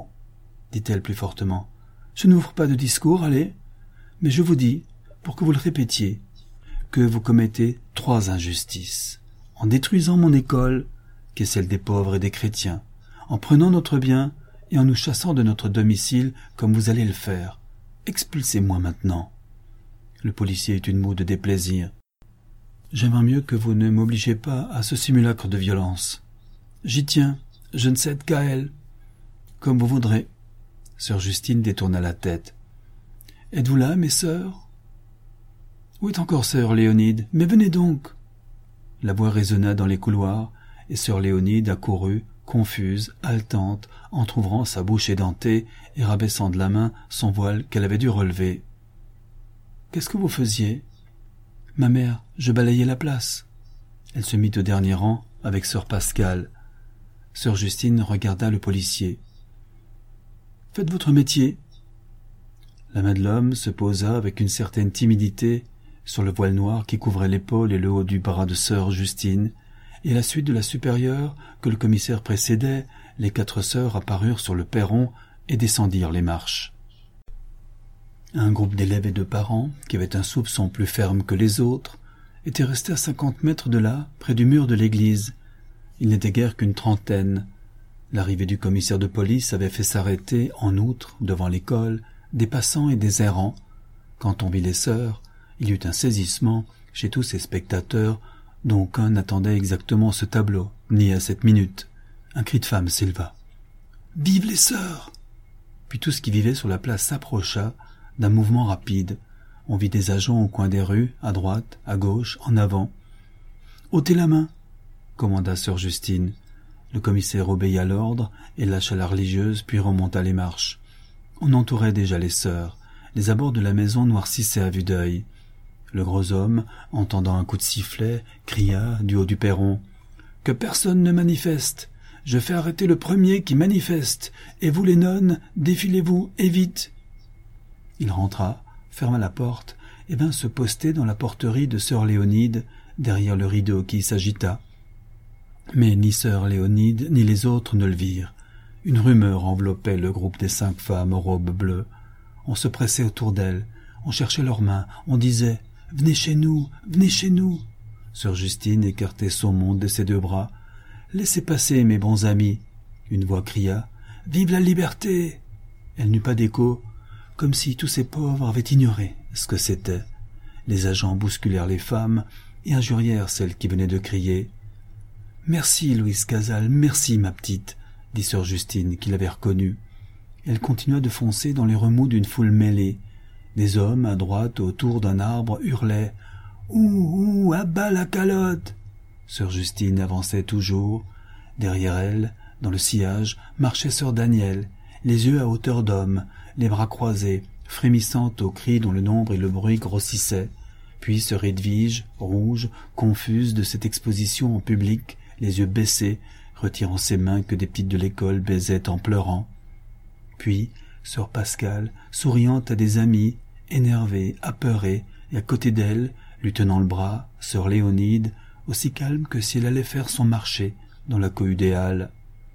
dit-elle plus fortement. « Je n'ouvre pas de discours, allez. Mais je vous dis, pour que vous le répétiez, que vous commettez trois injustices. En détruisant mon école, qui est celle des pauvres et des chrétiens, en prenant notre bien et en nous chassant de notre domicile comme vous allez le faire. Expulsez-moi maintenant. » Le policier eut une moue de déplaisir. « J'aimerais mieux que vous ne m'obligez pas à ce simulacre de violence. J'y tiens, je ne cède qu'à elle. Comme vous voudrez. » Sœur Justine détourna la tête. « Êtes-vous là, mes sœurs ?»« Où est encore sœur Léonide? Mais venez donc !» La voix résonna dans les couloirs, et sœur Léonide accourut, confuse, haletante, entr'ouvrant sa bouche édentée et rabaissant de la main son voile qu'elle avait dû relever. « Qu'est-ce que vous faisiez ?»« Ma mère, je balayais la place. » Elle se mit au dernier rang avec sœur Pascale. Sœur Justine regarda le policier. « Faites votre métier. » La main de l'homme se posa avec une certaine timidité sur le voile noir qui couvrait l'épaule et le haut du bras de sœur Justine, et à la suite de la supérieure que le commissaire précédait, les quatre sœurs apparurent sur le perron et descendirent les marches. Un groupe d'élèves et de parents, qui avaient un soupçon plus ferme que les autres, était resté à cinquante mètres de là, près du mur de l'église. Il n'était guère qu'une trentaine. L'arrivée du commissaire de police avait fait s'arrêter, en outre, devant l'école, des passants et des errants. Quand on vit les sœurs, il y eut un saisissement chez tous ces spectateurs dont aucun n'attendait exactement ce tableau, ni à cette minute. Un cri de femme s'éleva. « Vive les sœurs !» Puis tout ce qui vivait sur la place s'approcha d'un mouvement rapide. On vit des agents au coin des rues, à droite, à gauche, en avant. « Ôtez la main !» commanda sœur Justine. Le commissaire obéit à l'ordre et lâcha la religieuse, puis remonta les marches. On entourait déjà les sœurs. Les abords de la maison noircissaient à vue d'œil. Le gros homme, entendant un coup de sifflet, cria du haut du perron. « Que personne ne manifeste. Je fais arrêter le premier qui manifeste. Et vous les nonnes, défilez-vous, et vite !» Il rentra, ferma la porte, et vint se poster dans la porterie de sœur Léonide, derrière le rideau qui s'agita. Mais ni sœur Léonide ni les autres ne le virent. Une rumeur enveloppait le groupe des cinq femmes aux robes bleues. On se pressait autour d'elles, on cherchait leurs mains, on disait « Venez chez nous, venez chez nous !» Sœur Justine écartait son monde de ses deux bras. « Laissez passer, mes bons amis !» Une voix cria « Vive la liberté !» Elle n'eut pas d'écho, comme si tous ces pauvres avaient ignoré ce que c'était. Les agents bousculèrent les femmes et injurièrent celles qui venaient de crier. « Merci, Louise Cazal, merci, ma petite !» dit sœur Justine, qui l'avait reconnue. Elle continua de foncer dans les remous d'une foule mêlée. Des hommes, à droite, autour d'un arbre, hurlaient « Ouh, ouh, à bas la calotte !» Sœur Justine avançait toujours. Derrière elle, dans le sillage, marchait sœur Danielle, les yeux à hauteur d'homme, les bras croisés, frémissant aux cris dont le nombre et le bruit grossissaient. Puis sœur Edwige, rouge, confuse de cette exposition en public, les yeux baissés, retirant ses mains que des petites de l'école baisaient en pleurant. Puis sœur Pascale, souriant à des amis, énervée, apeurée, et à côté d'elle, lui tenant le bras, sœur Léonide, aussi calme que si elle allait faire son marché dans la cohue des Halles.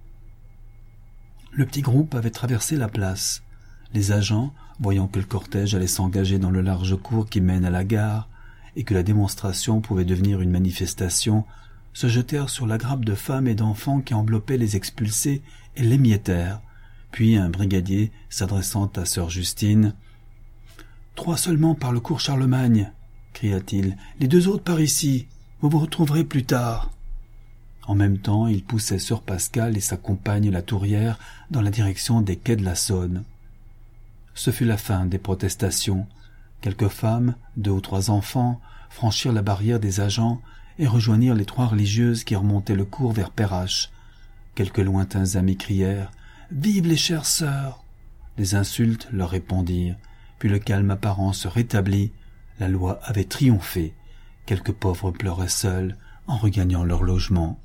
Le petit groupe avait traversé la place. Les agents, voyant que le cortège allait s'engager dans le large cours qui mène à la gare, et que la démonstration pouvait devenir une manifestation, se jetèrent sur la grappe de femmes et d'enfants qui enveloppaient les expulsés et l'émiettèrent. Puis un brigadier, s'adressant à sœur Justine, « Trois seulement par le cours Charlemagne !» cria-t-il. « Les deux autres par ici. Vous vous retrouverez plus tard. » En même temps, il poussait sœur Pascale et sa compagne la tourière dans la direction des quais de la Saône. Ce fut la fin des protestations. Quelques femmes, deux ou trois enfants, franchirent la barrière des agents et rejoignirent les trois religieuses qui remontaient le cours vers Perrache. Quelques lointains amis crièrent « Vive les chères sœurs !» Les insultes leur répondirent, puis le calme apparent se rétablit. La loi avait triomphé. Quelques pauvres pleuraient seuls en regagnant leur logement.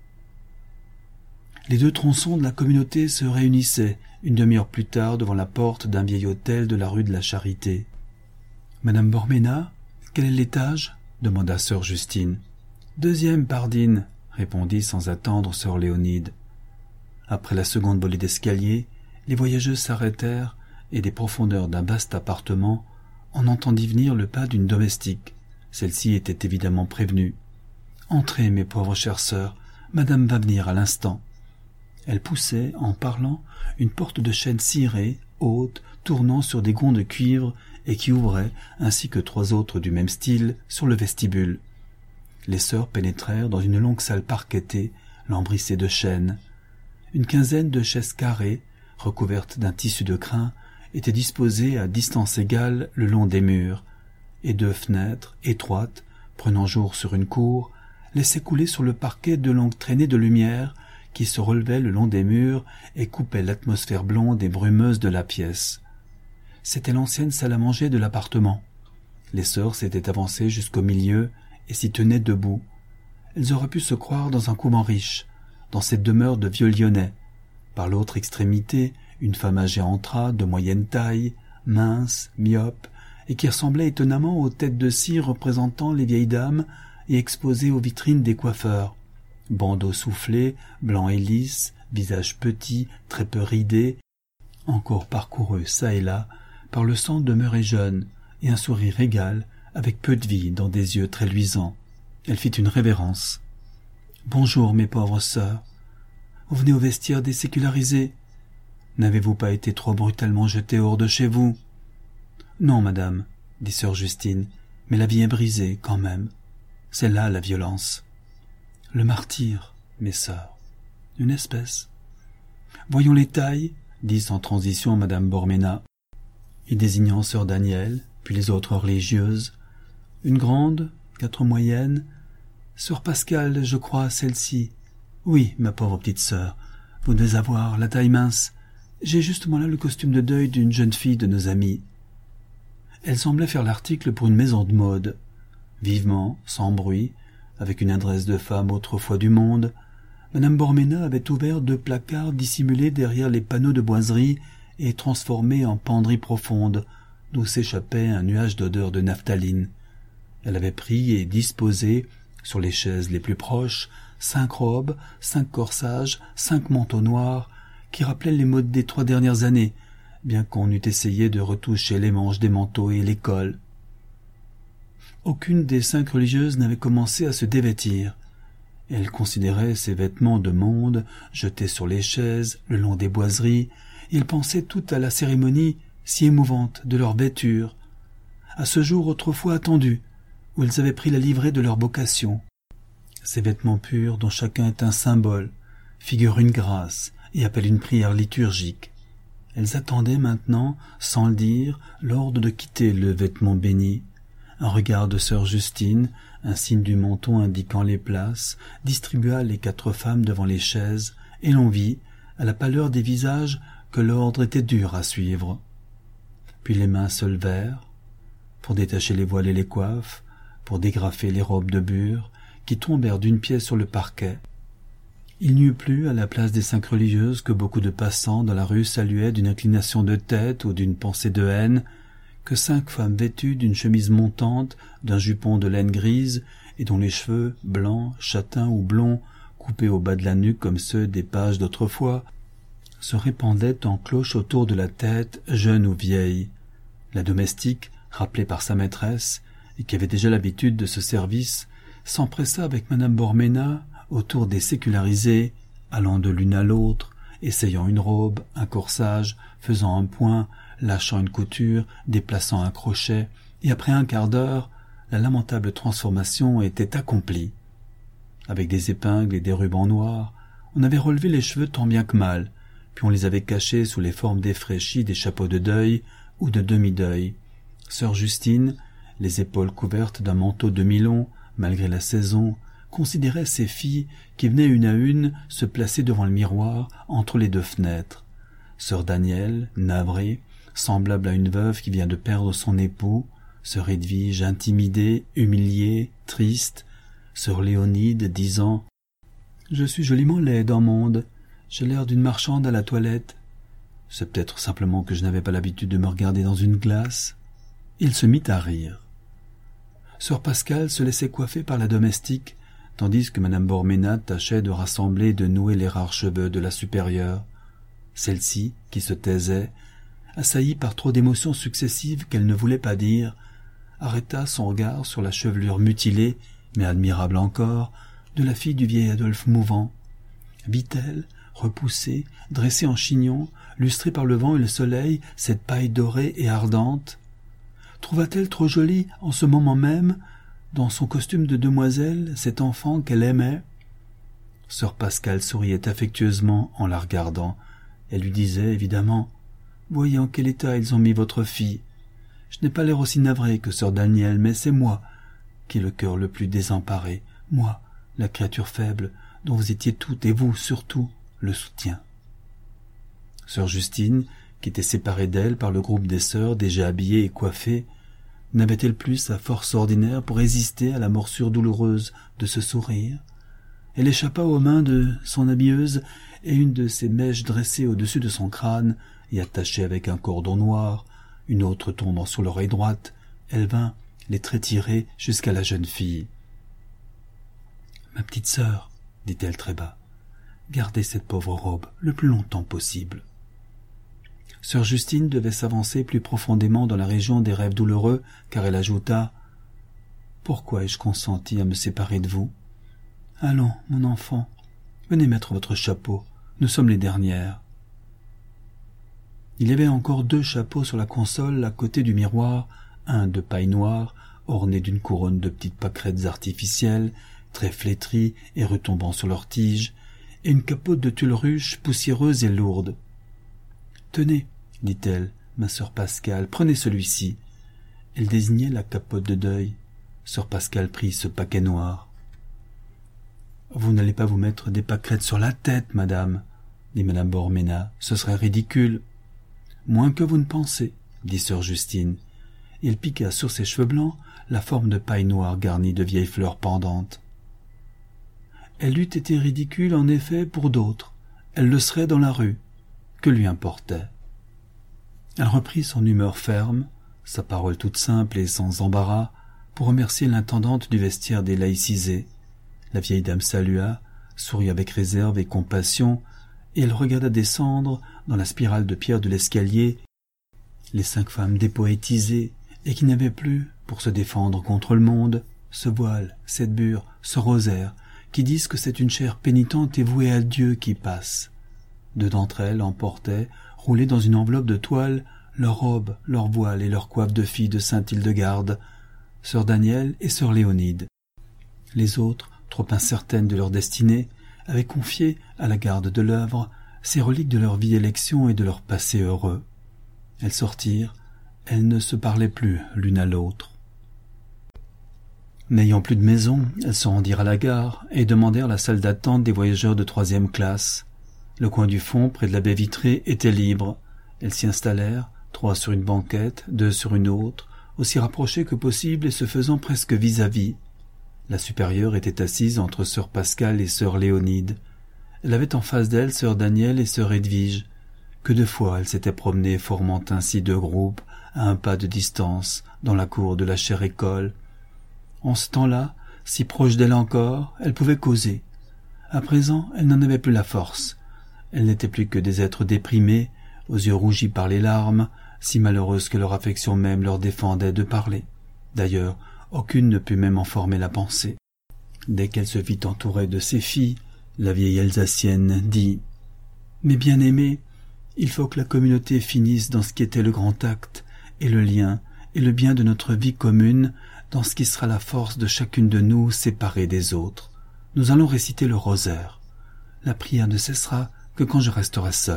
Les deux tronçons de la communauté se réunissaient une demi-heure plus tard devant la porte d'un vieil hôtel de la rue de la Charité. « Madame Borména, quel est l'étage ?» demanda sœur Justine. « Deuxième, pardine, » répondit sans attendre sœur Léonide. Après la seconde volée d'escalier, les voyageuses s'arrêtèrent et des profondeurs d'un vaste appartement, on entendit venir le pas d'une domestique. Celle-ci était évidemment prévenue. « Entrez, mes pauvres chères sœurs, madame va venir à l'instant. » Elle poussait, en parlant, une porte de chêne cirée, haute, tournant sur des gonds de cuivre et qui ouvrait, ainsi que trois autres du même style, sur le vestibule. Les sœurs pénétrèrent dans une longue salle parquetée, lambrissée de chêne. Une quinzaine de chaises carrées, recouvertes d'un tissu de crin, étaient disposées à distance égale le long des murs, et deux fenêtres, étroites, prenant jour sur une cour, laissaient couler sur le parquet de longues traînées de lumière qui se relevaient le long des murs et coupaient l'atmosphère blonde et brumeuse de la pièce. C'était l'ancienne salle à manger de l'appartement. Les sœurs s'étaient avancées jusqu'au milieu et s'y tenaient debout. Elles auraient pu se croire dans un couvent riche, dans cette demeure de vieux lyonnais. Par l'autre extrémité, une femme âgée entra, de moyenne taille, mince, myope, et qui ressemblait étonnamment aux têtes de cire représentant les vieilles dames et exposées aux vitrines des coiffeurs. Bandeaux soufflés, blancs et lisses, visage petit, très peu ridé, encore parcouru çà et là par le sang demeuré jeune et un sourire égal avec peu de vie dans des yeux très luisants. Elle fit une révérence. « Bonjour, mes pauvres sœurs. Vous venez au vestiaire des sécularisés. N'avez-vous pas été trop brutalement jetées hors de chez vous ?»« Non, madame, » dit sœur Justine, « mais la vie est brisée, quand même. C'est là la violence. » « Le martyr, mes sœurs. Une espèce. »« Voyons les tailles, » dit sans transition madame Borména, et désignant sœur Daniel, puis les autres religieuses. « Une grande, quatre moyennes. Sœur Pascale, je crois, celle-ci. Oui, ma pauvre petite sœur, vous devez avoir la taille mince. J'ai justement là le costume de deuil d'une jeune fille de nos amies. » Elle semblait faire l'article pour une maison de mode. Vivement, sans bruit, avec une adresse de femme autrefois du monde, madame Borména avait ouvert deux placards dissimulés derrière les panneaux de boiserie et transformés en penderies profondes, d'où s'échappait un nuage d'odeur de naphtaline. Elle avait pris et disposé, sur les chaises les plus proches, cinq robes, cinq corsages, cinq manteaux noirs, qui rappelaient les modes des trois dernières années, bien qu'on eût essayé de retoucher les manches des manteaux et les cols. Aucune des cinq religieuses n'avait commencé à se dévêtir. Elle considérait ces vêtements de monde jetés sur les chaises, le long des boiseries, et elle pensait tout à la cérémonie si émouvante de leur vêture, à ce jour autrefois attendu, où elles avaient pris la livrée de leur vocation. Ces vêtements purs dont chacun est un symbole, figurent une grâce et appellent une prière liturgique. Elles attendaient maintenant, sans le dire, l'ordre de quitter le vêtement béni. Un regard de sœur Justine, un signe du menton indiquant les places, distribua les quatre femmes devant les chaises, et l'on vit, à la pâleur des visages, que l'ordre était dur à suivre. Puis les mains se levèrent, pour détacher les voiles et les coiffes, pour dégrafer les robes de bure qui tombèrent d'une pièce sur le parquet. Il n'y eut plus, à la place des cinq religieuses que beaucoup de passants dans la rue saluaient d'une inclination de tête ou d'une pensée de haine, que cinq femmes vêtues d'une chemise montante, d'un jupon de laine grise, et dont les cheveux, blancs, châtains ou blonds, coupés au bas de la nuque comme ceux des pages d'autrefois, se répandaient en cloche autour de la tête, jeune ou vieille. La domestique, rappelée par sa maîtresse, et qui avait déjà l'habitude de ce service, s'empressa avec madame Borména autour des sécularisés, allant de l'une à l'autre, essayant une robe, un corsage, faisant un point, lâchant une couture, déplaçant un crochet, et après un quart d'heure, la lamentable transformation était accomplie. Avec des épingles et des rubans noirs, on avait relevé les cheveux tant bien que mal, puis on les avait cachés sous les formes défraîchies des chapeaux de deuil ou de demi-deuil. Sœur Justine, les épaules couvertes d'un manteau demi-long, malgré la saison, considérait ces filles qui venaient une à une se placer devant le miroir entre les deux fenêtres. Sœur Danielle, navrée, semblable à une veuve qui vient de perdre son époux, sœur Edwige intimidée, humiliée, triste, sœur Léonide disant « Je suis joliment laide en monde, j'ai l'air d'une marchande à la toilette. C'est peut-être simplement que je n'avais pas l'habitude de me regarder dans une glace. » Il se mit à rire. Sœur Pascale se laissait coiffer par la domestique, tandis que madame Borména tâchait de rassembler et de nouer les rares cheveux de la supérieure. Celle-ci, qui se taisait, assaillie par trop d'émotions successives qu'elle ne voulait pas dire, arrêta son regard sur la chevelure mutilée, mais admirable encore, de la fille du vieil Adolphe mouvant. Vit-elle, repoussée, dressée en chignon, lustrée par le vent et le soleil, cette paille dorée et ardente? Trouva-t-elle trop jolie en ce moment même, dans son costume de demoiselle, cet enfant qu'elle aimait? Sœur Pascale souriait affectueusement en la regardant. Elle lui disait évidemment « Voyez en quel état ils ont mis votre fille. Je n'ai pas l'air aussi navré que sœur Danielle, mais c'est moi qui ai le cœur le plus désemparé, moi, la créature faible, dont vous étiez toutes, et vous, surtout, le soutien. » Sœur Justine, qui était séparée d'elle par le groupe des sœurs déjà habillées et coiffées, n'avait-elle plus sa force ordinaire pour résister à la morsure douloureuse de ce sourire? Elle échappa aux mains de son habilleuse, et une de ses mèches dressées au-dessus de son crâne et attachée avec un cordon noir, une autre tombant sur l'oreille droite, elle vint les trétirer jusqu'à la jeune fille. « Ma petite sœur, dit-elle très bas, gardez cette pauvre robe le plus longtemps possible. » Sœur Justine devait s'avancer plus profondément dans la région des rêves douloureux, car elle ajouta « Pourquoi ai-je consenti à me séparer de vous? Allons, mon enfant, venez mettre votre chapeau, nous sommes les dernières. » Il y avait encore deux chapeaux sur la console à côté du miroir, un de paille noire, orné d'une couronne de petites pâquerettes artificielles, très flétries et retombant sur leurs tiges, et une capote de tulle ruche poussiéreuse et lourde. « Tenez, dit-elle, ma sœur Pascale, prenez celui-ci. » Elle désignait la capote de deuil. Sœur Pascale prit ce paquet noir. « Vous n'allez pas vous mettre des pâquerettes sur la tête, madame, dit madame Borména, ce serait ridicule. »« Moins que vous ne pensez, dit sœur Justine. » Il piqua sur ses cheveux blancs la forme de paille noire garnie de vieilles fleurs pendantes. Elle eût été ridicule, en effet, pour d'autres. Elle le serait dans la rue. Que lui importait? Elle reprit son humeur ferme, sa parole toute simple et sans embarras, pour remercier l'intendante du vestiaire des laïcisés. La vieille dame salua, sourit avec réserve et compassion, et elle regarda descendre, dans la spirale de pierre de l'escalier, les cinq femmes dépoétisées, et qui n'avaient plus, pour se défendre contre le monde, ce voile, cette bure, ce rosaire, qui disent que c'est une chair pénitente et vouée à Dieu qui passe. Deux d'entre elles emportaient, roulées dans une enveloppe de toile, leurs robes, leurs voiles et leurs coiffes de filles de Sainte-Hildegarde, sœur Danielle et sœur Léonide. Les autres, trop incertaines de leur destinée, avaient confié à la garde de l'œuvre ces reliques de leur vie élection et de leur passé heureux. Elles sortirent, elles ne se parlaient plus l'une à l'autre. N'ayant plus de maison, elles se rendirent à la gare et demandèrent la salle d'attente des voyageurs de troisième classe. Le coin du fond, près de la baie vitrée, était libre. Elles s'y installèrent, trois sur une banquette, deux sur une autre, aussi rapprochés que possible et se faisant presque vis-à-vis. La supérieure était assise entre sœur Pascale et sœur Léonide. Elle avait en face d'elle sœur Danielle et sœur Edwige. Que de fois elle s'était promenée formant ainsi deux groupes, à un pas de distance, dans la cour de la chère école. En ce temps-là, si proche d'elle encore, elle pouvait causer. À présent, elle n'en avait plus la force. Elle n'était plus que des êtres déprimés, aux yeux rougis par les larmes, si malheureuses que leur affection même leur défendait de parler. D'ailleurs, aucune ne put même en former la pensée. Dès qu'elle se vit entourée de ses filles, la vieille Alsacienne dit « Mes bien-aimés, il faut que la communauté finisse dans ce qui était le grand acte, et le lien, et le bien de notre vie commune, dans ce qui sera la force de chacune de nous séparée des autres. Nous allons réciter le rosaire. La prière ne cessera que quand je resterai seule. »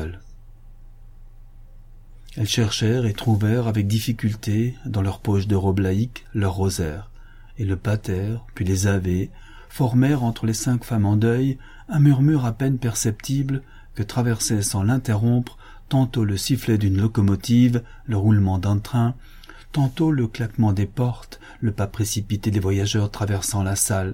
Elles cherchèrent et trouvèrent avec difficulté, dans leurs poches de robe laïque, leur rosaire, et le pater, puis les ave, formèrent entre les cinq femmes en deuil un murmure à peine perceptible que traversait sans l'interrompre tantôt le sifflet d'une locomotive, le roulement d'un train, tantôt le claquement des portes, le pas précipité des voyageurs traversant la salle.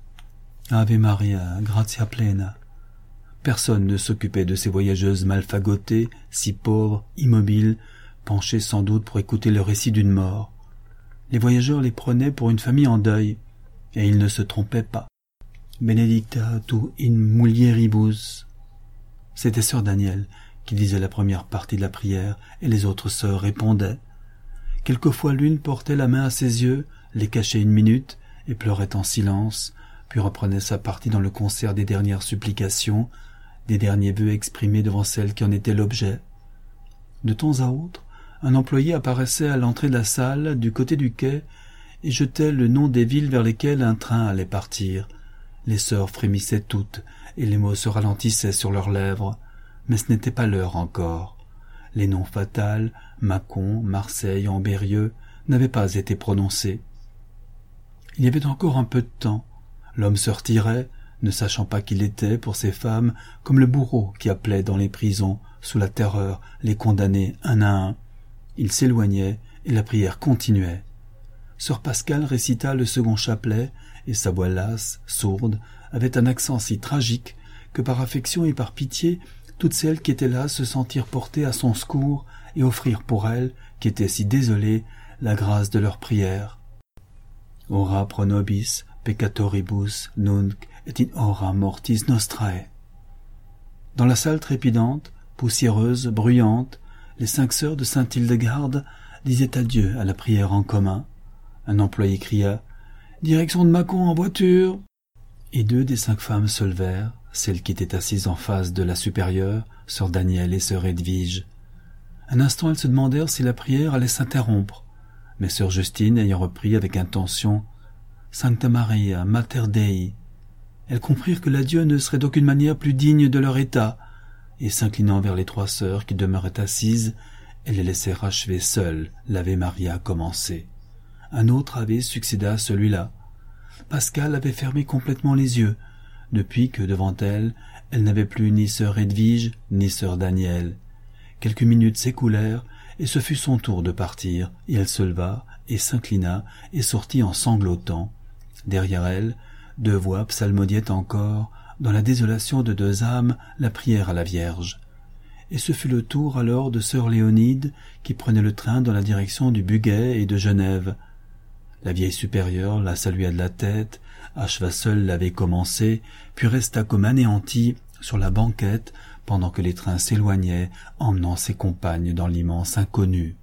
Ave Maria, gratia plena. Personne ne s'occupait de ces voyageuses mal fagotées, si pauvres, immobiles, penchées sans doute pour écouter le récit d'une mort. Les voyageurs les prenaient pour une famille en deuil, et ils ne se trompaient pas. Benedicta tu in mulieribus. C'était sœur Danielle qui disait la première partie de la prière, et les autres sœurs répondaient. Quelquefois l'une portait la main à ses yeux, les cachait une minute, et pleurait en silence, puis reprenait sa partie dans le concert des dernières supplications, des derniers vœux exprimés devant celle qui en était l'objet. De temps à autre, un employé apparaissait à l'entrée de la salle, du côté du quai, et jetait le nom des villes vers lesquelles un train allait partir. Les sœurs frémissaient toutes, et les mots se ralentissaient sur leurs lèvres, mais ce n'était pas l'heure encore. Les noms fatals, Mâcon, Marseille, Ambérieux, n'avaient pas été prononcés. Il y avait encore un peu de temps. L'homme se retirait, ne sachant pas qu'il était, pour ces femmes, comme le bourreau qui appelait dans les prisons, sous la terreur, les condamnés un à un. Il s'éloignait, et la prière continuait. Sœur Pascale récita le second chapelet, et sa voix lasse, sourde, avait un accent si tragique que par affection et par pitié, toutes celles qui étaient là se sentirent portées à son secours et offrirent pour elle, qui était si désolée, la grâce de leur prière. Ora pro nobis peccatoribus nunc et in hora mortis nostrae. Dans la salle trépidante, poussiéreuse, bruyante, les cinq sœurs de Sainte-Hildegarde disaient adieu à la prière en commun. Un employé cria « Direction de Mâcon en voiture !» Et deux des cinq femmes se levèrent, celles qui étaient assises en face de la supérieure, sœur Danielle et sœur Edwige. Un instant elles se demandèrent si la prière allait s'interrompre, mais sœur Justine ayant repris avec intention « Sancta Maria, Mater Dei », elles comprirent que l'adieu ne serait d'aucune manière plus digne de leur état, et s'inclinant vers les trois sœurs qui demeuraient assises, elles les laissèrent achever seules l'Ave Maria commencée. Un autre ave succéda à celui-là. Pascale avait fermé complètement les yeux, depuis que, devant elle, elle n'avait plus ni sœur Edwige, ni sœur Danielle. Quelques minutes s'écoulèrent, et ce fut son tour de partir, et elle se leva, et s'inclina, et sortit en sanglotant. Derrière elle, deux voix psalmodiaient encore, dans la désolation de deux âmes, la prière à la Vierge. Et ce fut le tour alors de sœur Léonide, qui prenait le train dans la direction du Bugey et de Genève. La vieille supérieure la salua de la tête, acheva seule l'avait commencé, puis resta comme anéantie sur la banquette pendant que les trains s'éloignaient, emmenant ses compagnes dans l'immense inconnu.